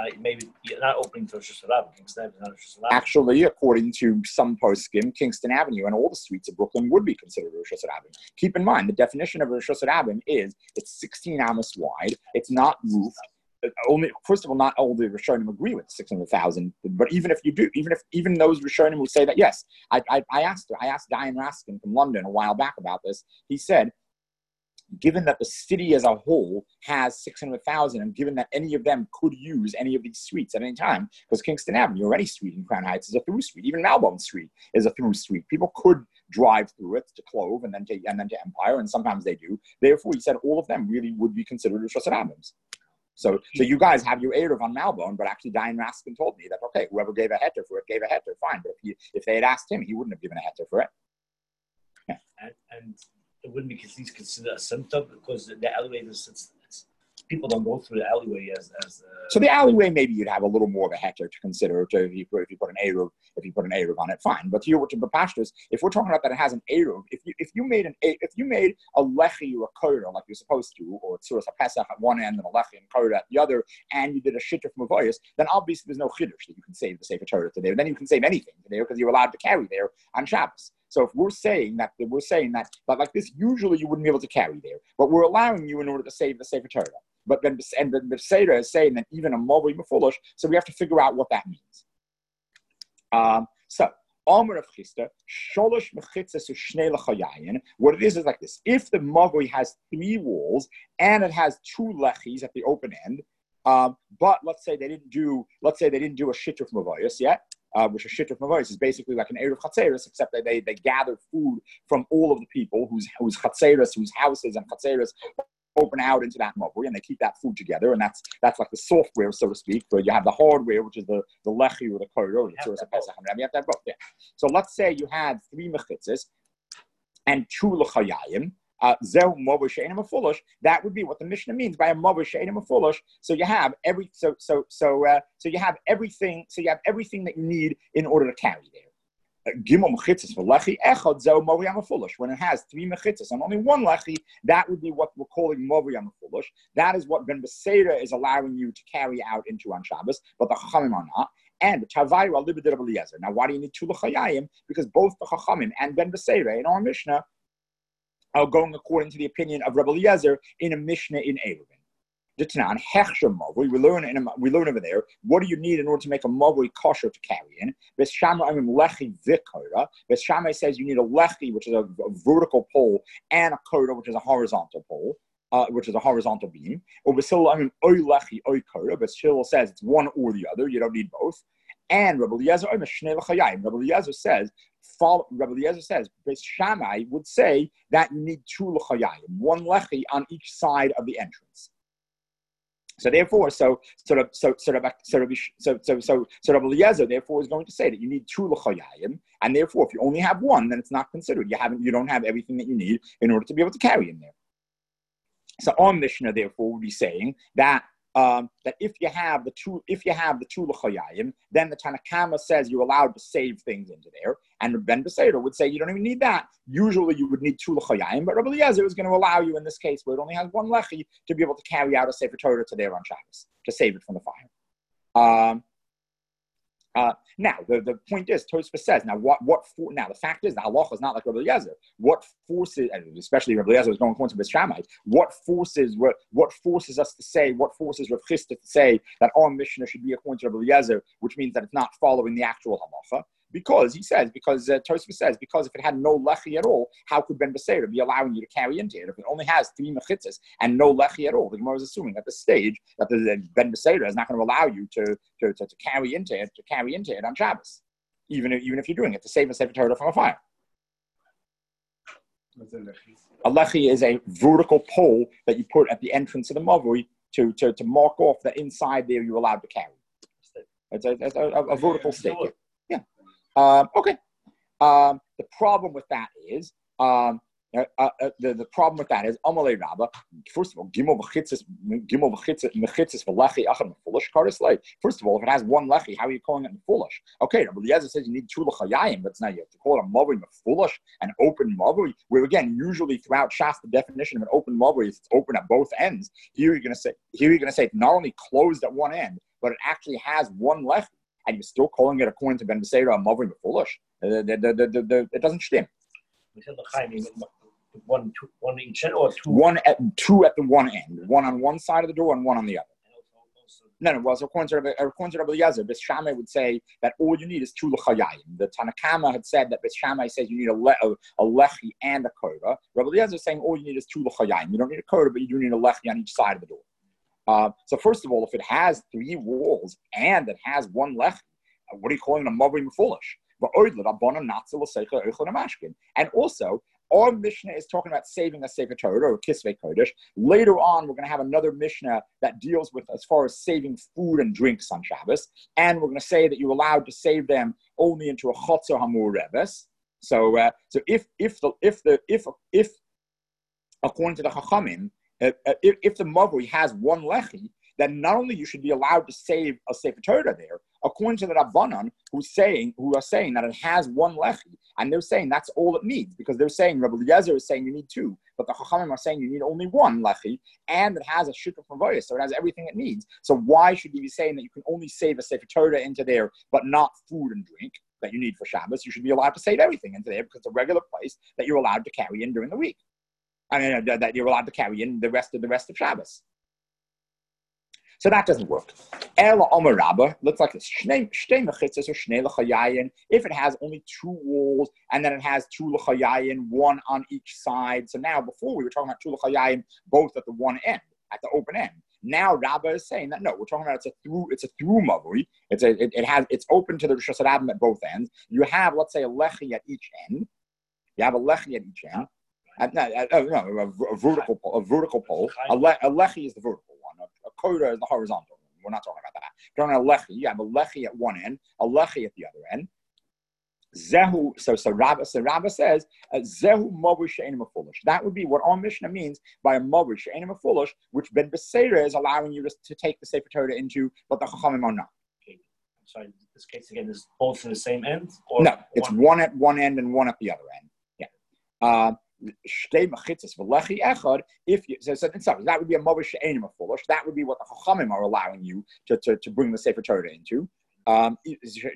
not opening to Rishos Rabbim. Kingston Avenue, not Rishos Rabbim. Actually, according to some poskim, Kingston Avenue and all the streets of Brooklyn would be considered Rishos Rabbim. Keep in mind, the definition of Rishos Rabbim is it's 16 amos wide. It's not roofed. First of all, not all the Rishonim agree with 600,000. But even if you do, even those Rishonim who say that, yes, I asked Diane Raskin from London a while back about this. He said, given that the city as a whole has 600,000, and given that any of them could use any of these streets at any time, because Kingston Avenue or any street in Crown Heights is a through street, even Malbone Street is a through street. People could drive through it to Clove and then to Empire, and sometimes they do. Therefore, he said all of them really would be considered Rishos Rabbim. So you guys have your Erev on Malbone, but actually Diane Raskin told me that, okay, whoever gave a heter for it gave a heter, fine. But if they had asked him, he wouldn't have given a heter for it. Yeah. And it wouldn't be considered a symptom, because the alleyway people don't go through the alleyway as So the alleyway, maybe you'd have a little more of a heter to consider if you put an Erev on it, fine. But here, to Bapashtus, if we're talking about that it has an Erev, if you made a lechi or a korah like you're supposed to, or tzuras haPesach at one end and a lechi and korah at the other, and you did a shittur from avoyus, then obviously there's no chiddush that you can save the Sefer Torah to there. Then you can save anything to there because you're allowed to carry there on Shabbos. So if we're saying that like this, usually you wouldn't be able to carry there, but we're allowing you in order to save the Sefer Torah. But then the Seder is saying that even a mavui mefulish, so we have to figure out what that means. So Amar of Chista, Sholosh mechitzas ushnei lechayayin. What it is like this: if the mavui has three walls and it has two lechis at the open end, but let's say they didn't do a shittur from avoyus yet. Which a shittur from avoyus is basically like an erev chatzeres, except that they gather food from all of the people whose chatzeres, whose houses and chatzeres open out into that mavui, and they keep that food together, and that's like the software, so to speak. But you have the hardware, which is the lechi or the korah, or the tzuras haPesach. You have to have both. Yeah. So let's say you had three mechitzas and two lechayayim. Zeu mavui she'enim mefulish. That would be what the Mishnah means by a mavui she'enim mefulish. So you have everything that you need in order to carry there. Gimel mechitzas for lechi echad zeu movi amafulish. When it has 3 mechitzas and only 1 lechi, that would be what we're calling movi amafulish. That is what Ben Beseda is allowing you to carry out into on Shabbos, but the Chachamim are not. And Tavayu al-Libid Rabbi Eliezer. Now, why do you need 2 l'chayayim? Because both the Chachamim and Ben Beseda in our Mishnah are going according to the opinion of Rabbi Eliezer in a Mishnah in Eruvin. D'Tanan hechshem mavui. We learn over there. What do you need in order to make a mavui kosher to carry in? Bes Shammai lechi v'koda. Bes Shammai says you need a lechi, which is a vertical pole, and a koda, which is a horizontal pole, which is a horizontal beam. Or Basil oy lechi oy koda. But Shil says it's one or the other. You don't need both. And Rabbi Eliezer Rabbi Eliezer says. Rabbi Eliezer says, Bes Shammai would say that you need 2 l'chayayim, 1 lechi on each side of the entrance. So therefore, Rabbi Eliezer therefore is going to say that you need 2 l'chayayim, and therefore, if you only have 1, then it's not considered. You don't have everything that you need in order to be able to carry in there. So our Mishnah therefore would be saying that that if you have the two l'chayayim, then the Tanakama says you're allowed to save things into there, and Ben Beseder would say you don't even need that. Usually you would need 2 l'chayayim, but Rabbi Eliezer is going to allow you in this case where it only has 1 lechi to be able to carry out a Sefer Torah to there on Shabbos to save it from the fire. Now the point is, Tosfos says now now the fact is the halacha is not like Rabbi Eliezer. What forces, and especially Rabbi Eliezer is going according to Bes Shammai, what forces us to say, what forces Rav Chisda to say that our Mishnah should be according to Rabbi Eliezer, which means that it's not following the actual halacha. Because Tosfos says, because if it had no lechi at all, how could Ben Beseder be allowing you to carry into it? If it only has 3 mechitzas and no lechi at all, the Gemara is assuming at this stage that the Ben Beseder is not going to allow you to carry into it on Shabbos, even if you're doing it to save a Sefer Torah from a fire. A lechi is a vertical pole that you put at the entrance of the mavui to mark off that inside there you're allowed to carry. It's a vertical stake. Yeah. Okay. The problem with that is the problem with that is Amalei Rabba. First of all, Gimel v'chitzis v'lechi achad mefulish kares lei. First of all, if it has 1 lechi, how are you calling it mefulish? Okay, Rabbi Eliezer says you need 2 l'chayayim, but it's not, you have to call it a mavui mefulish, an open mavui. Where again, usually throughout Shas, the definition of an open mavui is it's open at both ends. Here you're going to say it's not only closed at one end, but it actually has 1 lechi. And you're still calling it according to Ben Beseder a mavui mefulish. It doesn't stem. One each end or 2? 2 at the one end. 1 on one side of the door and 1 on the other. No. Well, so according to Rabbi Eliezer, Bes Shammai would say that all you need is 2 l'chayayim. The Tanakama had said that Bes Shammai says you need a lechi and a koda. Rabbi Eliezer is saying all you need is 2 l'chayayim. You don't need a koda, but you do need a lechi on each side of the door. So first of all, if it has 3 walls and it has 1 lechi, what are you calling it a mavui mefulish? And also, our Mishnah is talking about saving a Sefer Torah or Kisvei Kodesh. Later on, we're going to have another Mishnah that deals with as far as saving food and drinks on Shabbos, and we're going to say that you're allowed to save them only into a Chotzer Hamur Rebes. So if according to the Chachamim, if the mavui has 1 lechi, then not only you should be allowed to save a Sefer Torah there, according to the Rabbanan, who are saying that it has 1 lechi, and they're saying that's all it needs, because they're saying, Rabbi Eliezer is saying you need 2, but the Chachamim are saying you need only 1 lechi, and it has a shikuf mavayis, so it has everything it needs. So why should you be saying that you can only save a Sefer Torah into there, but not food and drink that you need for Shabbos? You should be allowed to save everything into there, because it's a regular place that you're allowed to carry in during the week. I mean, that you're allowed to carry in the rest of Shabbos. So that doesn't work. Ela Omer Rabba looks like this. If it has only 2 walls and then it has 2 l'chayayin, 1 on each side. So now, before we were talking about 2 l'chayayin both at the one end, at the open end. Now Rabba is saying that no, we're talking about it's a through mavui. It's open to the Rishos Harabim at both ends. You have, let's say, a lechi at each end. You have a lechi at each end. A vertical pole. A lechi is the vertical one. A koda is the horizontal one. We're not talking about that. We're talking about a lechi. You have a lechi at one end, a lechi at the other end. Zehu. So Rabba says zehu mavui she'enim mefulish. That would be what our Mishnah means by a mavui she'enim mefulish, which Ben Beseder is allowing you to take the Sefer Torah into, but the Chachamim are not. sorry, this case again is both to the same end? Or no, it's one at one end and one at the other end. Yeah. If you, so that would be a mavish she'enim foolish. That would be what the chachamim are allowing you to bring the Sefer Torah into. If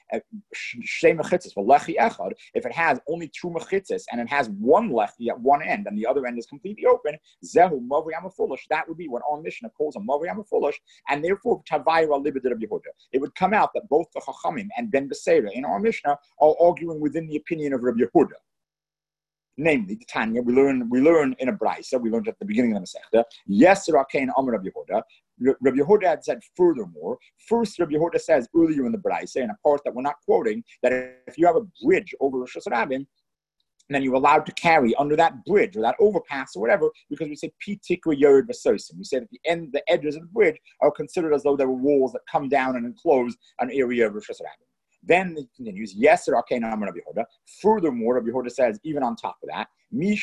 it has only two mechitzas and it has one lechi at one end and the other end is completely open, zehu maviyam foolish. That would be what our Mishnah calls a maviyam foolish, and therefore tavayra libid of Yehuda. It would come out that both the chachamim and Ben Beseira in our Mishnah are arguing within the opinion of Rabbi Yehuda. Namely, the Tanya, we learn in a brayso, we learned at the beginning of the Masechta, yes, Rakain Amar Rabbi Yehuda. Rabbi Yehuda had said furthermore. First, Rabbi Yehuda says earlier in the brayso, in a part that we're not quoting, that if you have a bridge over Rosh Hashanah, then you're allowed to carry under that bridge or that overpass or whatever, because we say pitikra yored v'sosim. We say that the edges of the bridge are considered as though there were walls that come down and enclose an area of Rosh Hashanah. Then it continues, yes, furthermore, Rabbi Yehuda says, even on top of that,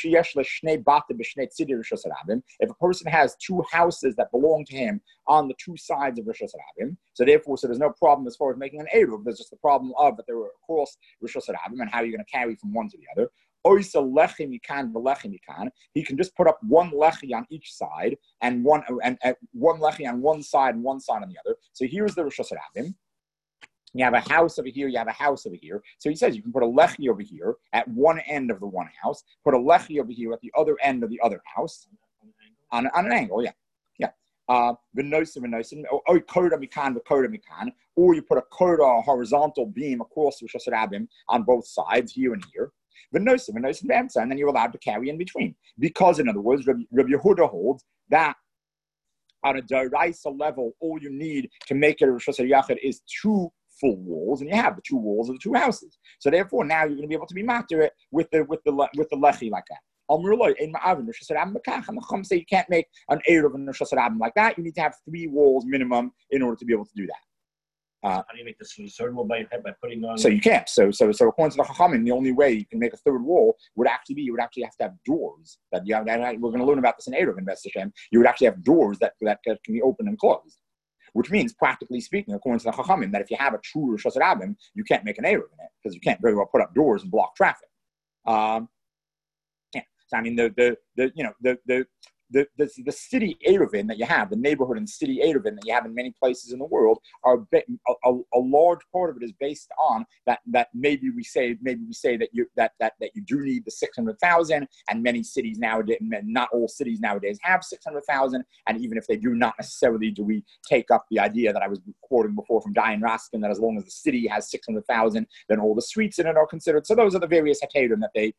if a person has two houses that belong to him on the two sides of Rosh Hashanah, so therefore, there's no problem as far as making an Eruv. There's just the problem of that they were across Rosh Hashanah and how you're going to carry from one to the other. He can just put up one lechi on each side and one lechi on one side and one side on the other. So here's the Rosh Hashanah. You have a house over here, you have a house over here. So he says you can put a lechi over here at one end of the one house, put a lechi over here at the other end of the other house on an angle, yeah. Or you put a koda, a horizontal beam across Rosh Hashanah on both sides, here and here. And then you're allowed to carry in between. Because, in other words, Rabbi Yehuda holds that on a deraisa level, all you need to make it a Rosh Hashanah is two full walls, and you have the two walls of the two houses. So therefore, now you're going to be able to be matter it with the lechi like that. And the Chum say you can't make an Eruv and Rosh Hashanah like that. You need to have 3 walls minimum in order to be able to do that. How do you make this third wall by putting on? So you can't. So according to the Chachamim, the only way you can make a third wall would actually be you would actually have to have doors. That you have. We're going to learn about this in Eruv in Beth Hashem. You would actually have doors that can be opened and closed. Which means, practically speaking, according to the Chachamim, that if you have a true Rosh Hashanah, you can't make an Eruv in it because you can't very well put up doors and block traffic. So I mean, the city Eruvin that you have, the neighborhood and city Eruvin that you have in many places in the world, are a large part of it is based on that maybe we say that you do need the 600,000, and many cities nowadays, not all cities nowadays have 600,000, and even if they do, not necessarily do we take up the idea that I was quoting before from Dayan Raskin that as long as the city has 600,000, then all the streets in it are considered. So those are the various hatarim that they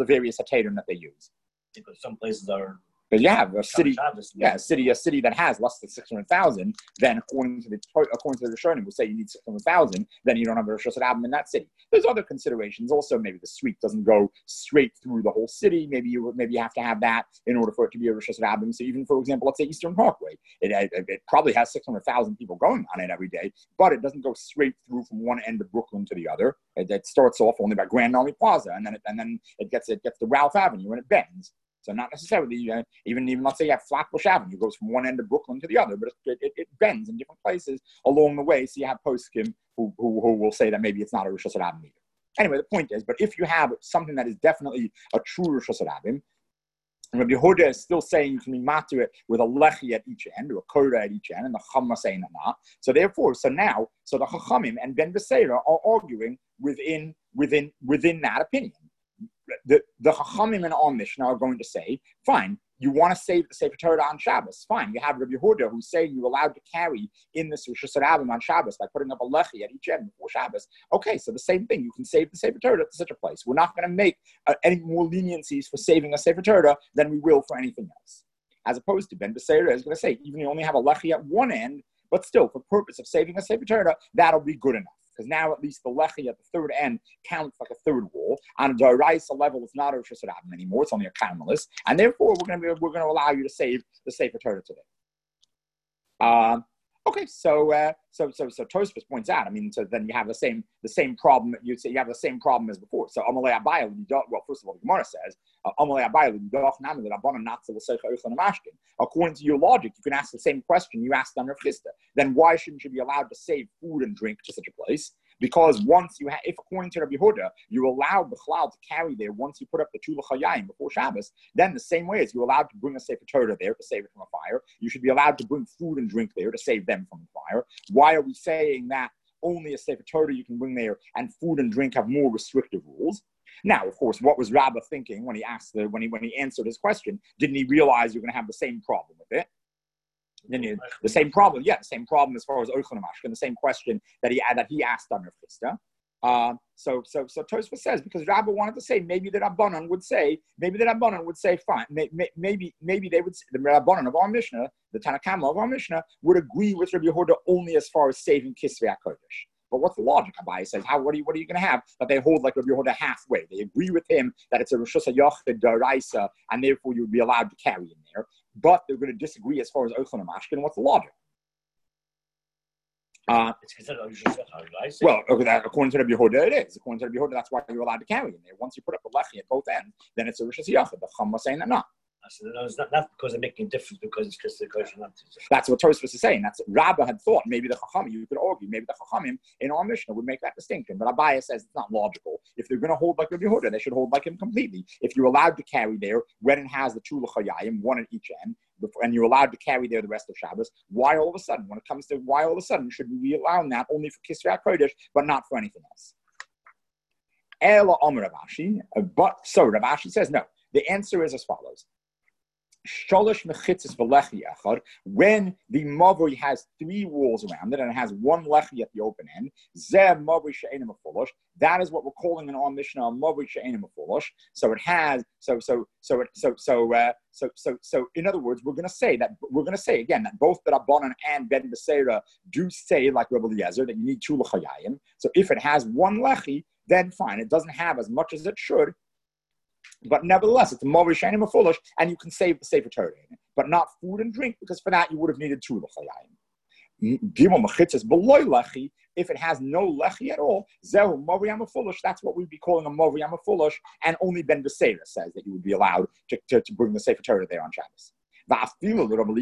use. Because some places are. But you have a city, a city that has less than 600,000. Then, according to the Rishonim, will say you need 600,000. Then you don't have a Rosh Hashanah in that city. There's other considerations. Also, maybe the street doesn't go straight through the whole city. Maybe you have to have that in order for it to be a Rosh Hashanah. So, even for example, let's say Eastern Parkway, it probably has 600,000 people going on it every day, but it doesn't go straight through from one end of Brooklyn to the other. It starts off only by Grand Army Plaza, and then it gets to Ralph Avenue and it bends. So not necessarily, even let's say you have Flatbush Avenue, it goes from one end of Brooklyn to the other, but it bends in different places along the way. So you have poskim who will say that maybe it's not a Rosh Hashanah either. Anyway, the point is, but if you have something that is definitely a true Rosh Hashanah, Rabbi Yehuda is still saying you can be matter it with a lechi at each end or a koda at each end, and the Chum are saying that not. So the Chachamim and Ben Beseira are arguing within that opinion. The Chachamim and our Mishnah are going to say, fine, you want to save the Sefer Torah on Shabbos. Fine, you have Rabbi Yehuda who's saying you're allowed to carry in this Rosh Hashanah on Shabbos by putting up a lechi at each end before Shabbos. Okay, so the same thing, you can save the Sefer Torah to such a place. We're not going to make any more leniencies for saving a Sefer Torah than we will for anything else. As opposed to Ben Beseira is going to say, even you only have a lechi at one end, but still, for purpose of saving a Sefer Torah, that'll be good enough. Because now at least the lechi at the third end counts like a third wall. On a deraisa level, it's not a Rosh Hashanah anymore; it's only a carmelis, and therefore we're going to allow you to save the Sefer Torah today. Okay, so Tosfos points out. I mean, so then you have the same problem. You'd say you have the same problem as before. So Amalei Abayil, well, first of all, the Gemara says Amalei Abayil, according to your logic, you can ask the same question you asked on Rav Chisda. Then why shouldn't you be allowed to save food and drink to such a place? Because once you have, if according to Rabbi Yehuda, you're allowed the cloud to carry there once you put up the Tula Chayayim before Shabbos, then the same way as you're allowed to bring a Sefer Torah there to save it from a fire, you should be allowed to bring food and drink there to save them from the fire. Why are we saying that only a Sefer Torah you can bring there and food and drink have more restrictive rules? Now, of course, what was Rabbah thinking when he asked when he answered his question? Didn't he realize you're going to have the same problem with it? The same problem as far as Oichel Mashkin, the same question that he asked on Rav Chisda. So Tosfos says because Rabbah wanted to say maybe the Rabbanan would say fine, maybe they would the Rabbanan of our Mishnah, the Tanakama of our Mishnah would agree with Rabbi Yehuda only as far as saving Kisvei HaKodesh. But what's the logic? Abai says, what are you going to have? That they hold like Rabbi Yehuda halfway. They agree with him that it's a Rishus HaYachid Daraisa, and therefore you would be allowed to carry in there. But they're going to disagree as far as Oichel Mashkin. What's the logic? It's considered well, according to Rabbi Yehuda, it is. According to Rabbi Yehuda, that's why you're allowed to carry in there. Once you put up a lechi at both ends, then it's a Rishus HaYachid. The Chum was saying that not. So no, it's not because they're making a difference, because it's just the kosher. That's what Tosfos is saying. That's Rabbah had thought. Maybe the Chachamim, you could argue, maybe the Chachamim in our Mishnah would make that distinction. But Abaye says it's not logical. If they're going to hold like Rabbi Yehuda, they should hold like him completely. If you're allowed to carry there when it has the two L'chayayim, one at each end, and you're allowed to carry there the rest of Shabbos, why all of a sudden, should we be allowing that only for Kisvei HaKodesh, but not for anything else? Ela Omer Rav Ashi, but so Rav Ashi says no. The answer is as follows. When the mavoi has three walls around it and it has one lechi at the open end, that is what we're calling in our Mishnah a mavoi she'enim mefolosh. So it has so in other words, we're going to say again that both the Rabbanan and Ben Beseira do say like Rabbi Eliezer that you need two lechayayim. So if it has one lechi, then fine. It doesn't have as much as it should. But nevertheless, it's a mavoi she'enim mefolosh, and you can save the Sefer Torah in it, but not food and drink, because for that you would have needed two lechayayim. If it has no lechi at all, zehu mavoi mefolosh. That's what we'd be calling a mavoi mefolosh, and only Ben Beseira says that you would be allowed to bring the Sefer Torah there on Shabbos. Meaning,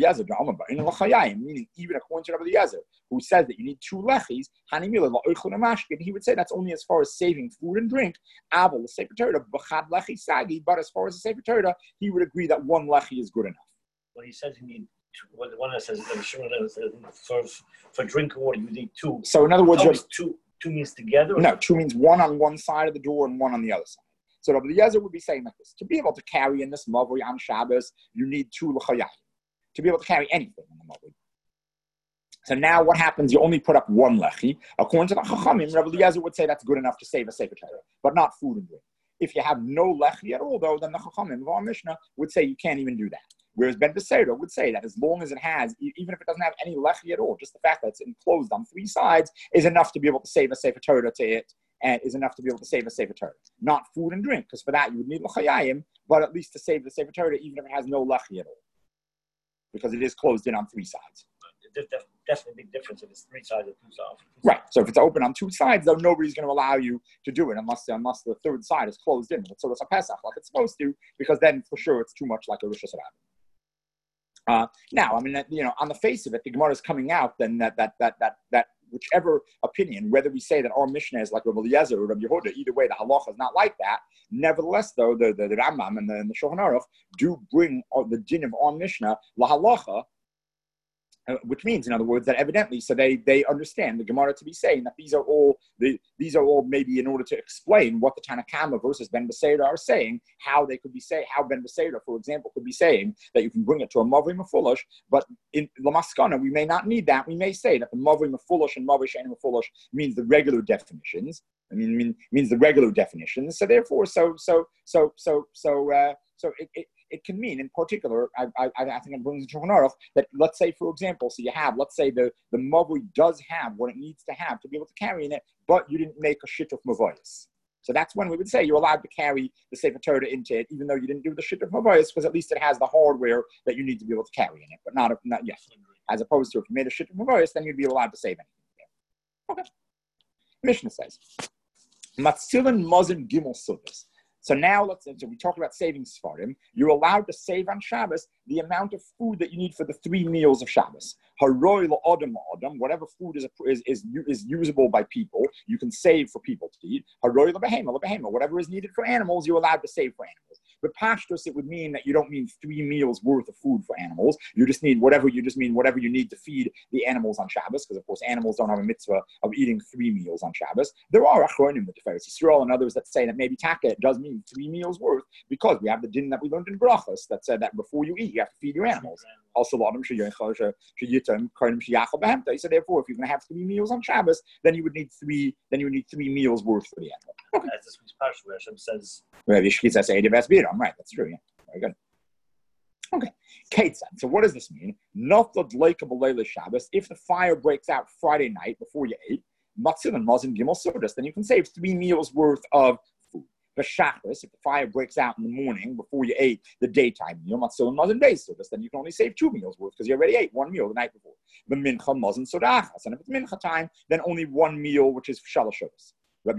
even according to Rabbi Eliezer, who says that you need two lechis, he would say that's only as far as saving food and drink. But as far as the Sefer Torah, he would agree that one lechi is good enough. When he says you need two, well, the one that says for drinking water you need two. So in other words, two means together? No, two means one on one side of the door and one on the other side. So Rabbi Eliezer would be saying like this: to be able to carry in this mavoi on Shabbos, you need two lechayayim. To be able to carry anything in the mavoi. So now what happens? You only put up one lechi. According to the Chachamim, Rabbi Eliezer would say that's good enough to save a Sefer Torah, but not food and drink. If you have no lechi at all, though, then the Chachamim of our Mishnah would say you can't even do that. Whereas Ben Beseira would say that as long as it has, even if it doesn't have any lechi at all, just the fact that it's enclosed on three sides is enough to be able to save a Sefer Torah to it, and is enough to be able to save a Sefer Torah. Not food and drink, because for that you would need l'chayayim, but at least to save the Sefer Torah, even if it has no lechi at all, because it is closed in on three sides. There's definitely a big difference if it's three sides or two sides. Right. So if it's open on two sides, though, nobody's going to allow you to do it unless the third side is closed in. So it's a Pesach like it's supposed to, because then for sure it's too much like a Rosh Hashanah. Now, I mean, on the face of it, the Gemara is coming out then that whichever opinion, whether we say that our Mishnah is like Rabbi Eliezer or Rabbi Yehuda, either way, the halacha is not like that. Nevertheless, though, the Rambam and the Shulchan Aruch do bring the din of our Mishnah, la halacha, which means, in other words, that evidently, so they understand the Gemara to be saying that these are all maybe in order to explain what the Tanakama versus Ben Beseira are saying, how they could be saying, how Ben Beseira, for example, could be saying that you can bring it to a Mavri Mefulush, but in Lamaskana, we may not need that. We may say that the Mavri Mefulush and Mavri She'enim Mefulush means the regular definitions. Means the regular definitions. So therefore, it can mean, in particular, I think it brings to Shulchan Aruch that, let's say, for example, so you have, let's say the mavui does have what it needs to have to be able to carry in it, but you didn't make a shituf mavoyas. So that's when we would say you're allowed to carry the Sefer Torah into it, even though you didn't do the shituf mavoyas, because at least it has the hardware that you need to be able to carry in it, but not yet. as opposed to if you made a shittim mevoris, then you'd be allowed to save anything. Okay. Mishnah says, Matzilin Mazin Gimel Sudas. So now so we talked about saving Sfarim. You're allowed to save on Shabbos the amount of food that you need for the 3 meals of Shabbos. Haroi la'adam la'adam, whatever food is usable by people, you can save for people to eat. Haroi la'behema, whatever is needed for animals, you're allowed to save for animals. But pashtus, it would mean that you don't mean 3 meals worth of food for animals. You just mean whatever you need to feed the animals on Shabbos, because of course animals don't have a mitzvah of eating 3 meals on Shabbos. There are achronim with the Tiferes Yisrael and others that say that maybe taka it does mean 3 meals worth, because we have the din that we learned in Brachos that said that before you eat, you have to feed your animals. Also, so therefore, if you're going to have 3 meals on Shabbos, then you would need 3 meals worth for the animal. Okay. As this week's parsha where Hashem says, right, that's true, yeah. Very good. Okay. Ketzad. So what does this mean? Shabbos. If the fire breaks out Friday night before you ate, matzil and mazin gimel sodas, then you can save 3 meals worth of food. V'shachris, if the fire breaks out in the morning before you ate the daytime meal, matzil and mazin beis sodas, then you can only save 2 meals worth because you already ate 1 meal the night before. The mincha mazin sodachas, and if it's mincha time, then only 1 meal, which is shalosh sodas. Rabbi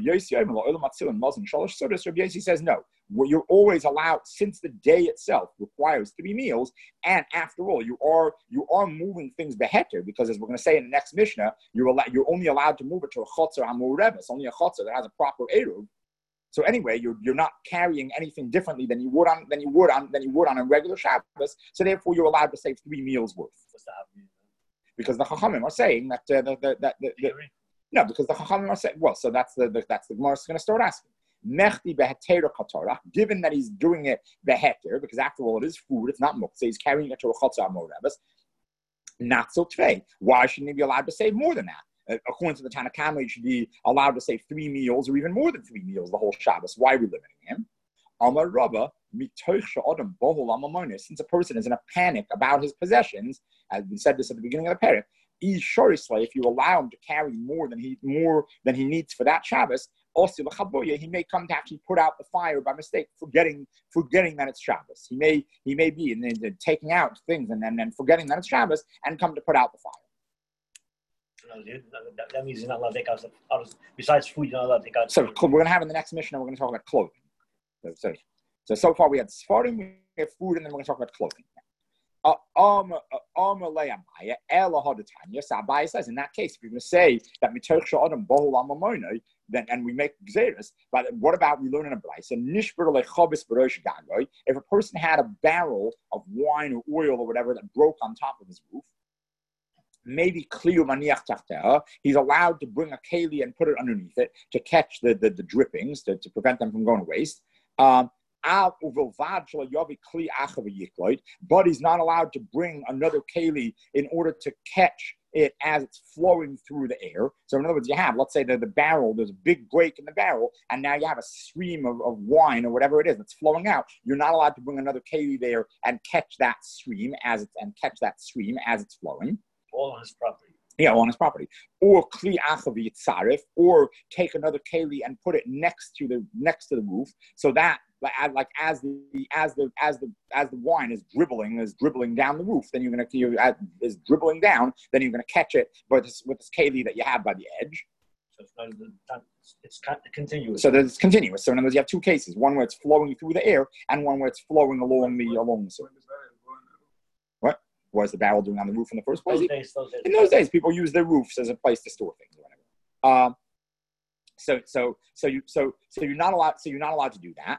Yossi says no. You're always allowed, since the day itself requires 3 meals, and after all, you are moving things beheter, because as we're going to say in the next Mishnah, you're only allowed to move it to a chotzer hamureves, only a chotzer that has a proper eruv. So anyway, you're not carrying anything differently than you would on a regular Shabbos. So therefore, you're allowed to save 3 meals worth. Because the Chachamim are saying that no, because the Chachamim are saying, well, so that's the Gemara is going to start asking. Mechti beheter katarach, given that he's doing it beheter, because after all, it is food, it's not muktzeh, he's carrying it to a chotzer amoreves, not so tvei. Why shouldn't he be allowed to save more than that? According to the Tanna Kama, he should be allowed to save 3 meals or even more than 3 meals the whole Shabbos. Why are we limiting him? Amar Rabba, since a person is in a panic about his possessions, as we said this at the beginning of the parak, if you allow him to carry more than he needs for that Shabbos, he may come to actually put out the fire by mistake, forgetting that it's Shabbos. He may be in taking out things and then forgetting that it's Shabbos and come to put out the fire. That means you're not allowed to take out besides food. You're not allowed to take out. So we're going to have in the next Mishnah, we're going to talk about clothing. So far we had Sfarim, we have food, and then we're going to talk about clothing. Abai says in that case, if you're going to say that then and we make gzeres, but what about we learn in a brayse? If a person had a barrel of wine or oil or whatever that broke on top of his roof, maybe he's allowed to bring a keli and put it underneath it to catch the drippings to prevent them from going to waste. But he's not allowed to bring another keli in order to catch it as it's flowing through the air. So in other words, you have, let's say that the barrel, there's a big break in the barrel, and now you have a stream of wine or whatever it is that's flowing out. You're not allowed to bring another keli there and catch that stream as it's flowing. All on his property. Yeah, on his property. Or kli achav yitzarif, or take another keli and put it next to the roof, so that as the wine is dribbling down the roof, then you're gonna catch it with this keli that you have by the edge. So it's continuous. So it's continuous. So in other words, you have 2 cases: one where it's flowing through the air, and one where it's flowing along the surface. What was the barrel doing on the roof in the first place? In those days, people used their roofs as a place to store things or whatever. So you're not allowed to do that.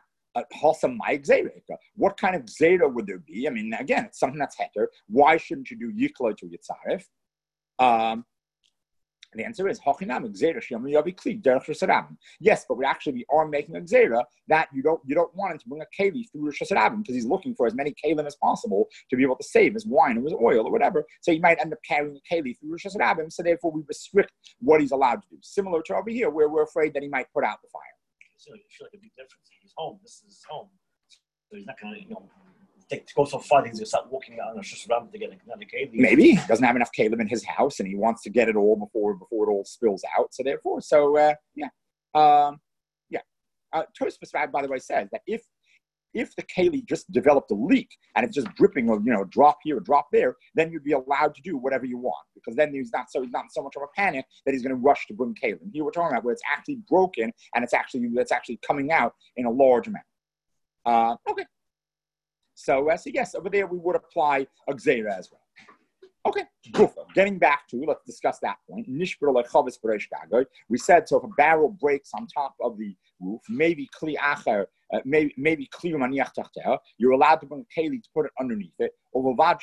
What kind of gzera would there be? I mean, again, it's something that's heter. Why shouldn't you do yikla to yitzarif? The answer is yes, but we are making a gzera that you don't want him to bring a keli through Rosh Hashanah because he's looking for as many kelim as possible to be able to save his wine or his oil or whatever. So he might end up carrying a keli through Rosh Hashanah. So therefore, we restrict what he's allowed to do. Similar to over here, where we're afraid that he might put out the fire. So you feel like a big difference. He's home. This is his home. So he's not going to go so far that he's going to start walking out on a shusharam to get another keli. Maybe he doesn't have enough kelim in his house, and he wants to get it all before it all spills out. So therefore, Tosfos, by the way, says that if If the keli just developed a leak and it's just dripping, or a drop here, a drop there, then you'd be allowed to do whatever you want, because then he's not so much of a panic that he's going to rush to bring kelim. Here we're talking about where it's actually broken and it's actually coming out in a large amount. Okay. So yes, over there we would apply a gzeira as well. Okay, getting back to, let's discuss that point. We said, so if a barrel breaks on top of the roof, maybe you're allowed to bring a keli to put it underneath it. But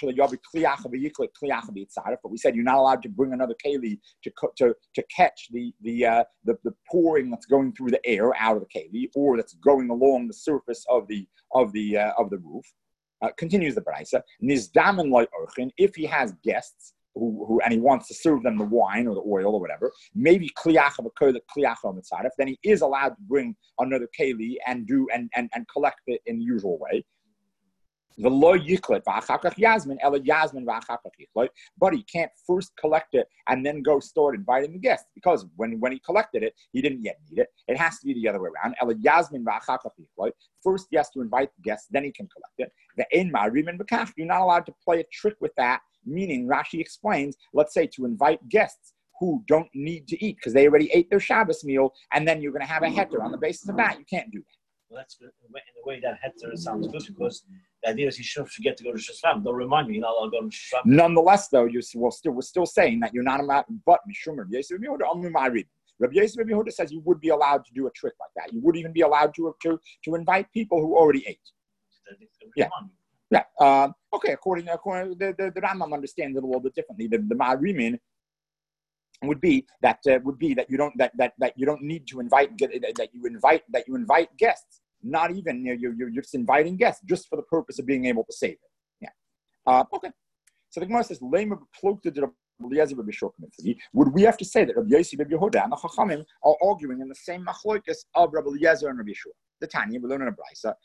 we said you're not allowed to bring another keli to catch the pouring that's going through the air out of the keli, or that's going along the surface of the roof. Continues the Braisa. Nizdamen loy orchin. If he has guests who and he wants to serve them the wine or the oil or whatever, maybe kliacha v'kodet kliacha mitzaref, then he is allowed to bring another keli and collect it in the usual way. The lo yiklet v'achakach yasmin ela yasmin v'achakach yiklet, but he can't first collect it and then go start inviting the guests, because when he collected it, he didn't yet need it. It has to be the other way around. Ela yasmin v'achakach yiklet. First, he has to invite the guests, then he can collect it. The ein ma'arimin v'kach. You're not allowed to play a trick with that. Meaning, Rashi explains, let's say to invite guests who don't need to eat because they already ate their Shabbos meal, and then you're going to have a heter on the basis of that. You can't do that. Well, that's good. In the way that heter sounds good, because the idea is he shouldn't forget to go to Shishram. Don't remind me, I'll go to Shishram. Nonetheless, though, we're still saying that you're not allowed, but Mishum Rabbi Yosef Rabbi Yehuda Amru Ma'arid. Rabbi Yosef Rabbi Yehuda says you would be allowed to do a trick like that. You would even be allowed to invite people who already ate. Yeah. Yeah. Okay. According to the Rambam understands it a little bit differently. The Ma'arimin would be that you don't need to invite, that you invite guests. Not even you're just inviting guests just for the purpose of being able to save it. Yeah. Okay. So the Gemara says, would we have to say that Rabbi Yossi, Rabbi Yehuda, and the Chachamim are arguing in the same machlokas of Rabbi Eliezer and Rabbi Yeshua? The Tanya, we learn in a Braisa,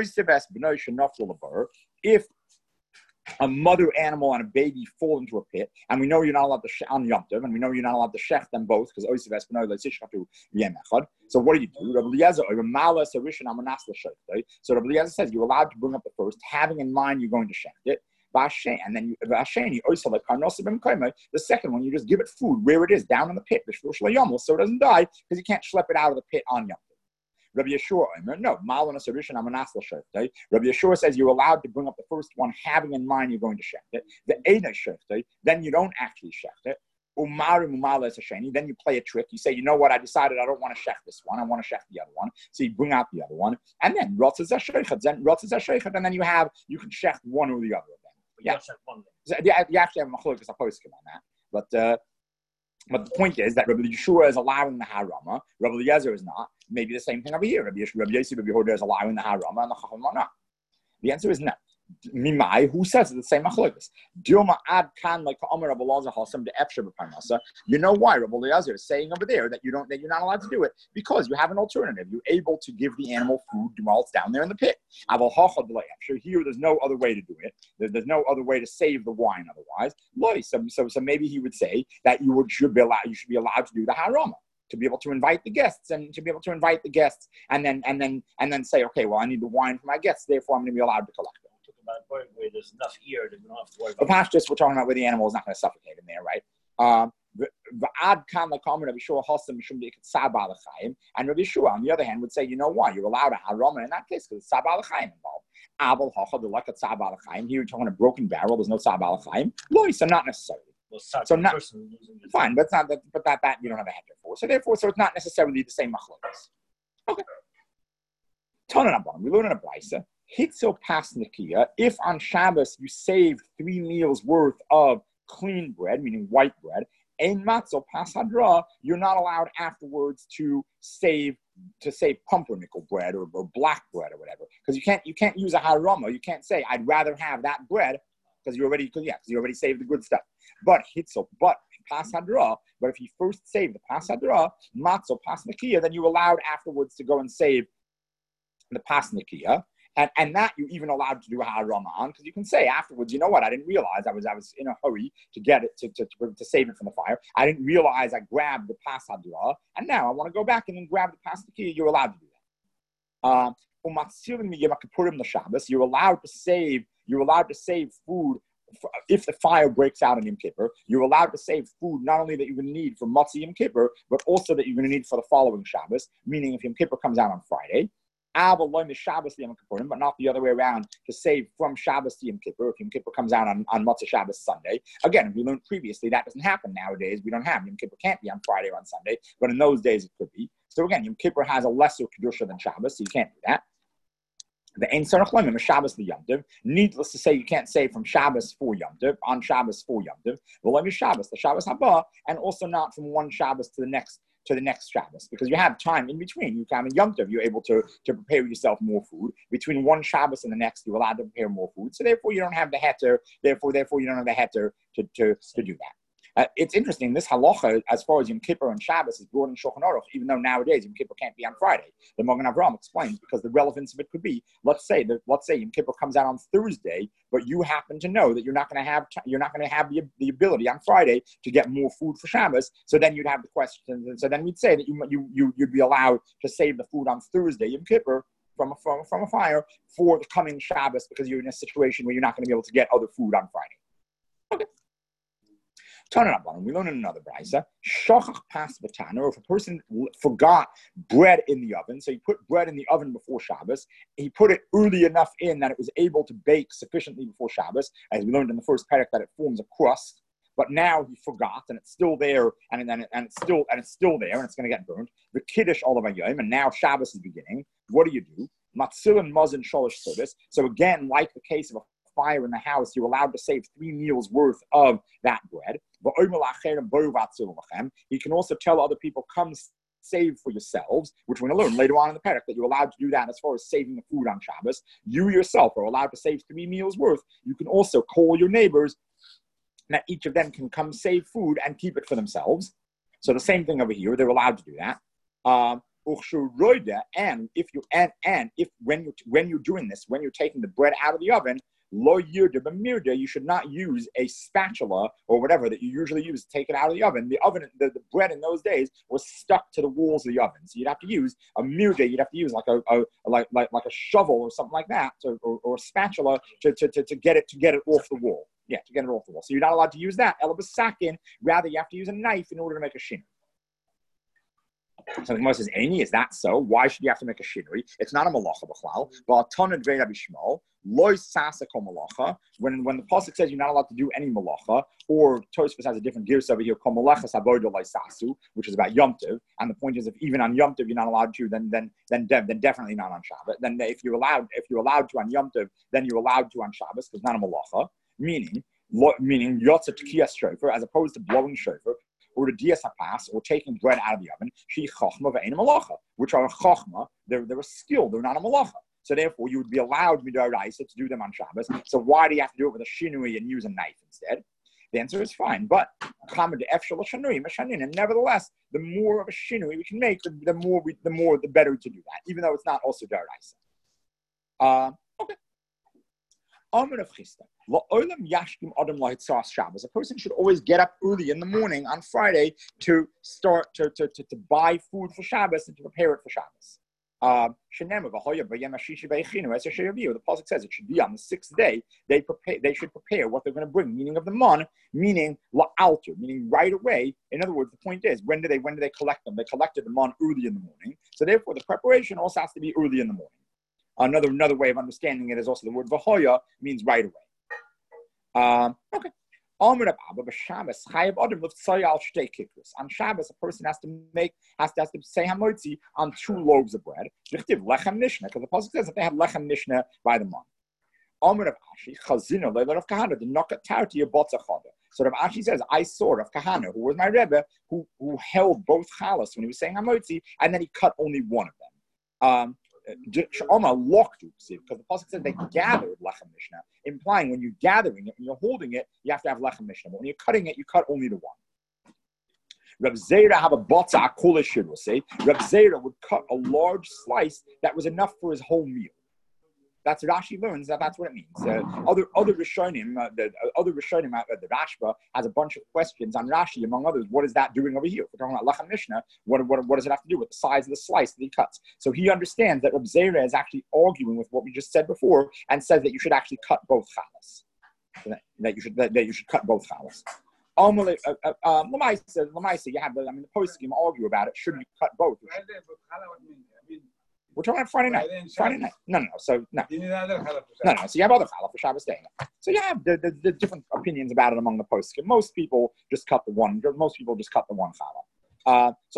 if a mother animal and a baby fall into a pit, and we know you're not allowed to on Yom Tov, and we know you're not allowed to shech them both because so what do you do? Rabbi Eliezer, so Rabbi Eliezer says you're allowed to bring up the first, having in mind you're going to shech it. And then the second one, you just give it food where it is, down in the pit, so it doesn't die, because you can't schlep it out of the pit on Yom Tov. Rabbi Yeshua, no. Rabbi Yeshua says you're allowed to bring up the first one, having in mind you're going to shecht it. The Eina shecht, then you don't actually shecht it. Then you play a trick. You say, you know what? I decided I don't want to shecht this one. I want to shecht the other one. So you bring out the other one, and then and then you can shecht one or the other of them. Yeah. So you actually have a machlokes aposkim on that, but the point is that Rabbi Yeshua is allowing the harama. Rabbi Eliezer is not. Maybe the same thing over here. Rabbi Yossi, Rabbi Yehuda is allowing the harama, and the Chachamim are not. The answer is no. Mimai, who says it's the same machlokes? Dilma ad kan like Amar Rabbi Eliezer hasam de efsher b'parnasa. You know why Rabbi Eliezer is saying over there that you're not allowed to do it, because you have an alternative. You're able to give the animal food while it's down there in the pit. Here, there's no other way to do it. There's no other way to save the wine otherwise. So maybe he would say that you should be allowed to do the harama, to be able to invite the guests and and then say, okay, well, I need the wine for my guests, therefore I'm going to be allowed to collect it. Where there's enough ear that you don't have to worry about. The pastures, we're talking about where the animal is not going to suffocate in there, right? And Rabbi Yeshua, on the other hand, would say, you know what? You're allowed a harama in that case because it's tzab alachayim involved. Here you're talking a broken barrel. There's no tzab alachayim. So not necessarily. So not fine, but it's not that you don't have a heter for. So therefore, it's not necessarily the same machlokes. Okay. We learn in a brisa. Hitzel pas nikia. If on Shabbos you saved 3 meals worth of clean bread, meaning white bread, ein matzo pas hadra, you're not allowed afterwards to save pumpernickel bread or black bread or whatever, because you can't use a harama. You can't say I'd rather have that bread because you already saved the good stuff. But pas hadra. But if you first save the pas hadra, matzo pas nikia, then you're allowed afterwards to go and save the pas nikia. And that you even allowed to do a harama on, because you can say afterwards, you know what? I didn't realize I was in a hurry to get it to save it from the fire. I didn't realize I grabbed the pas hadra, and now I want to go back and then grab the pas nikia. You're allowed to do You're allowed to save. You're allowed to save food if the fire breaks out in Yom Kippur. You're allowed to save food not only that you're going to need for Matzah Yom Kippur, but also that you're going to need for the following Shabbos. Meaning, if Yom Kippur comes out on Friday, but not the other way around, to save from Shabbos to Yom Kippur. If Yom Kippur comes out on Matzah Shabbos Sunday, again, we learned previously that doesn't happen nowadays. We don't have Yom Kippur can't be on Friday or on Sunday, but in those days it could be. So again, Yom Kippur has a lesser kedusha than Shabbos, so you can't do that. The Ein Sarach Lemim is Shabbos the Yom Tov. Needless to say, you can't say from Shabbos for Yom Tov, on Shabbos for Yom Tov. Well, Shabbos, the Shabbos Haba, and also not from one Shabbos to the next Shabbos, because you have time in between. You come in Yom Tov, you're able to prepare yourself more food. Between one Shabbos and the next, you're allowed to prepare more food. So therefore, you don't have the heter. Therefore, you don't have the heter to do that. It's interesting, this halacha, as far as Yom Kippur and Shabbos, is brought in Shulchan Aruch, even though nowadays Yom Kippur can't be on Friday. The Magen Avraham explains, because the relevance of it could be, let's say Yom Kippur comes out on Thursday, but you happen to know that you're not going to have the ability on Friday to get more food for Shabbos. So then you'd have the question. So then we'd say that you'd be allowed to save the food on Thursday, Yom Kippur, from a fire for the coming Shabbos, because you're in a situation where you're not going to be able to get other food on Friday. Okay. We learn in another brayso, shachach pas b'tana, or if a person forgot bread in the oven, so he put bread in the oven before Shabbos, he put it early enough in that it was able to bake sufficiently before Shabbos, as we learned in the first parak that it forms a crust, but now he forgot and it's still there, and it's still there, and it's going to get burned. The kiddush all of yom, and now Shabbos is beginning. What do? Matzil and mazon shalosh sodas. So again, like the case of a fire in the house, you're allowed to save 3 meals worth of that bread. He can also tell other people, come save for yourselves, which we're going to learn later on in the parak, that you're allowed to do that as far as saving the food on Shabbos. You yourself are allowed to save 3 meals worth. You can also call your neighbors, that each of them can come save food and keep it for themselves. So the same thing over here, they're allowed to do that. And if when you're doing this, when you're taking the bread out of the oven, you should not use a spatula or whatever that you usually use to take it out of the oven. The bread in those days was stuck to the walls of the oven, so you'd have to use a mirda. You'd have to use like a shovel or something like that, or a spatula to get it off the wall. Yeah, to get it off the wall. So you're not allowed to use that. Rather, you have to use a knife in order to make a shinui. So the Gemara says, "Any, is that so? Why should you have to make a shinui? It's not a malacha b'chlal. But ton Rabbi Shmuel loy sasa kol malacha. When the pasuk says you're not allowed to do any malacha, or Tosfos has a different girsa over here, kol malacha sabodo loy sasu, which is about Yom Tov. And the point is, if even on Yom Tov you're not allowed to, then definitely not on Shabbat. Then if you're allowed to on Yom Tov, then you're allowed to on Shabbos, because not a malacha. Meaning yotza tekiyas shofar, as opposed to blowing shofar, or the dias hapas, or taking bread out of the oven, she chachma ve'ena malacha, which are a chachma, they're a skill, they're not a malacha. So therefore, you would be allowed midaraisa to do them on Shabbos. So why do you have to do it with a shinui and use a knife instead? The answer is fine, but and nevertheless, the more of a shinui we can make, the better to do that, even though it's not also daraisa. Okay. A person should always get up early in the morning on Friday to start to buy food for Shabbos and to prepare it for Shabbos. The pasuk says it should be on the 6th day. They should prepare what they're going to bring, meaning of the mon, meaning la'alter, meaning right away. In other words, the point is, when do they collect them? They collected the mon early in the morning. So therefore, the preparation also has to be early in the morning. Another way of understanding it is also the word v'hoya means right away. Okay. On Shabbos, a person has to say hamotzi on 2 loaves of bread. Because the pasuk says that they have lechem nishna by the month. So Rav Ashi says, I saw Rav Kahana, who was my Rebbe, who held both chalas when he was saying hamotzi, and then he cut only one of them. Because the pasuk says they gathered lechem mishnah, implying when you're gathering it, when you're holding it, you have to have lechem mishnah. But when you're cutting it, you cut only the one. Reb Zera have a botza akulish say. Reb Zera would cut a large slice that was enough for his whole meal. That's Rashi learns that's what it means. Other Rishonim, the Rashba has a bunch of questions on Rashi, among others. What is that doing over here? If we're talking about Lechem Mishnah, what does it have to do with the size of the slice that he cuts? So he understands that Reb Zera is actually arguing with what we just said before, and says that you should actually cut both chalas. That you should cut both chalas. Lamaisa, you have the poskim argue about it. Should you cut both? We're talking about Friday night. No. So no. So you have other challah for Shabbos day. So you have the different opinions about it among the poskim. Most people just cut the one. Most people just cut the one challah. So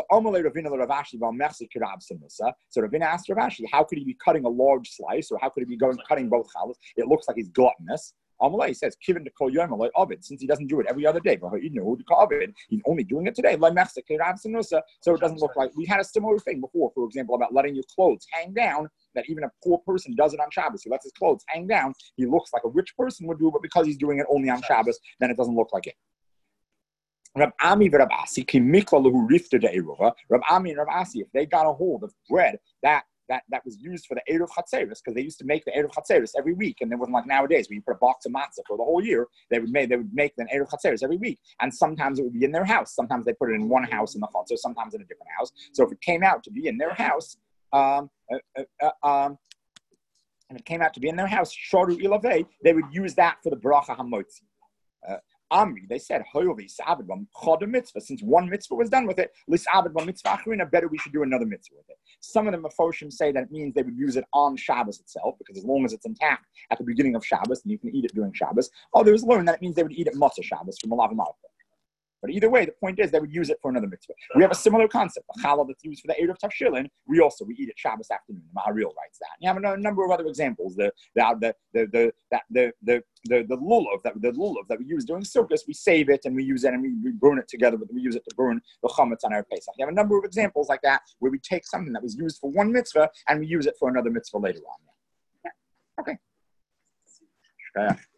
Ravina asked Rav Ashi, how could he be cutting a large slice, or how could he be cutting both challahs? It looks like he's gluttonous. Amalei says, "Kiven to kol yom alei ovid," since he doesn't do it every other day. But he's only doing it today. So it doesn't look like we had a similar thing before. For example, about letting your clothes hang down. That even a poor person does it on Shabbos. He lets his clothes hang down. He looks like a rich person would do, but because he's doing it only on Shabbos, then it doesn't look like it. Rab Ami and Rab Asi, Rab Ami and Rab Asi, if they got a hold of bread that was used for the Eruv Chatzeris, because they used to make the Eruv Chatzeris every week, and it wasn't like nowadays where you put a box of matzah for the whole year. They would make the Eruv Chatzeris every week, and sometimes it would be in their house. Sometimes they put it in one house in the Chatzer, sometimes in a different house. So if it came out to be in their house, Sharu Ilavei, they would use that for the Bracha HaMotzi. Amri, they said, since one mitzvah was done with it, better we should do another mitzvah with it. Some of the Mefoshim say that it means they would use it on Shabbos itself, because as long as it's intact at the beginning of Shabbos, and you can eat it during Shabbos. Others learn that it means they would eat it Matzah Shabbos from Malav Malcha. But either way, the point is they would use it for another mitzvah. We have a similar concept. The challah that's used for the Eruv Tavshilin, we eat it Shabbos afternoon. The Maharil writes that. You have a number of other examples. The lulav that we use during Sukkot, we save it and we use it and we burn it together, but we use it to burn the chametz on our Pesach. You have a number of examples like that where we take something that was used for one mitzvah and we use it for another mitzvah later on. Yeah. Okay.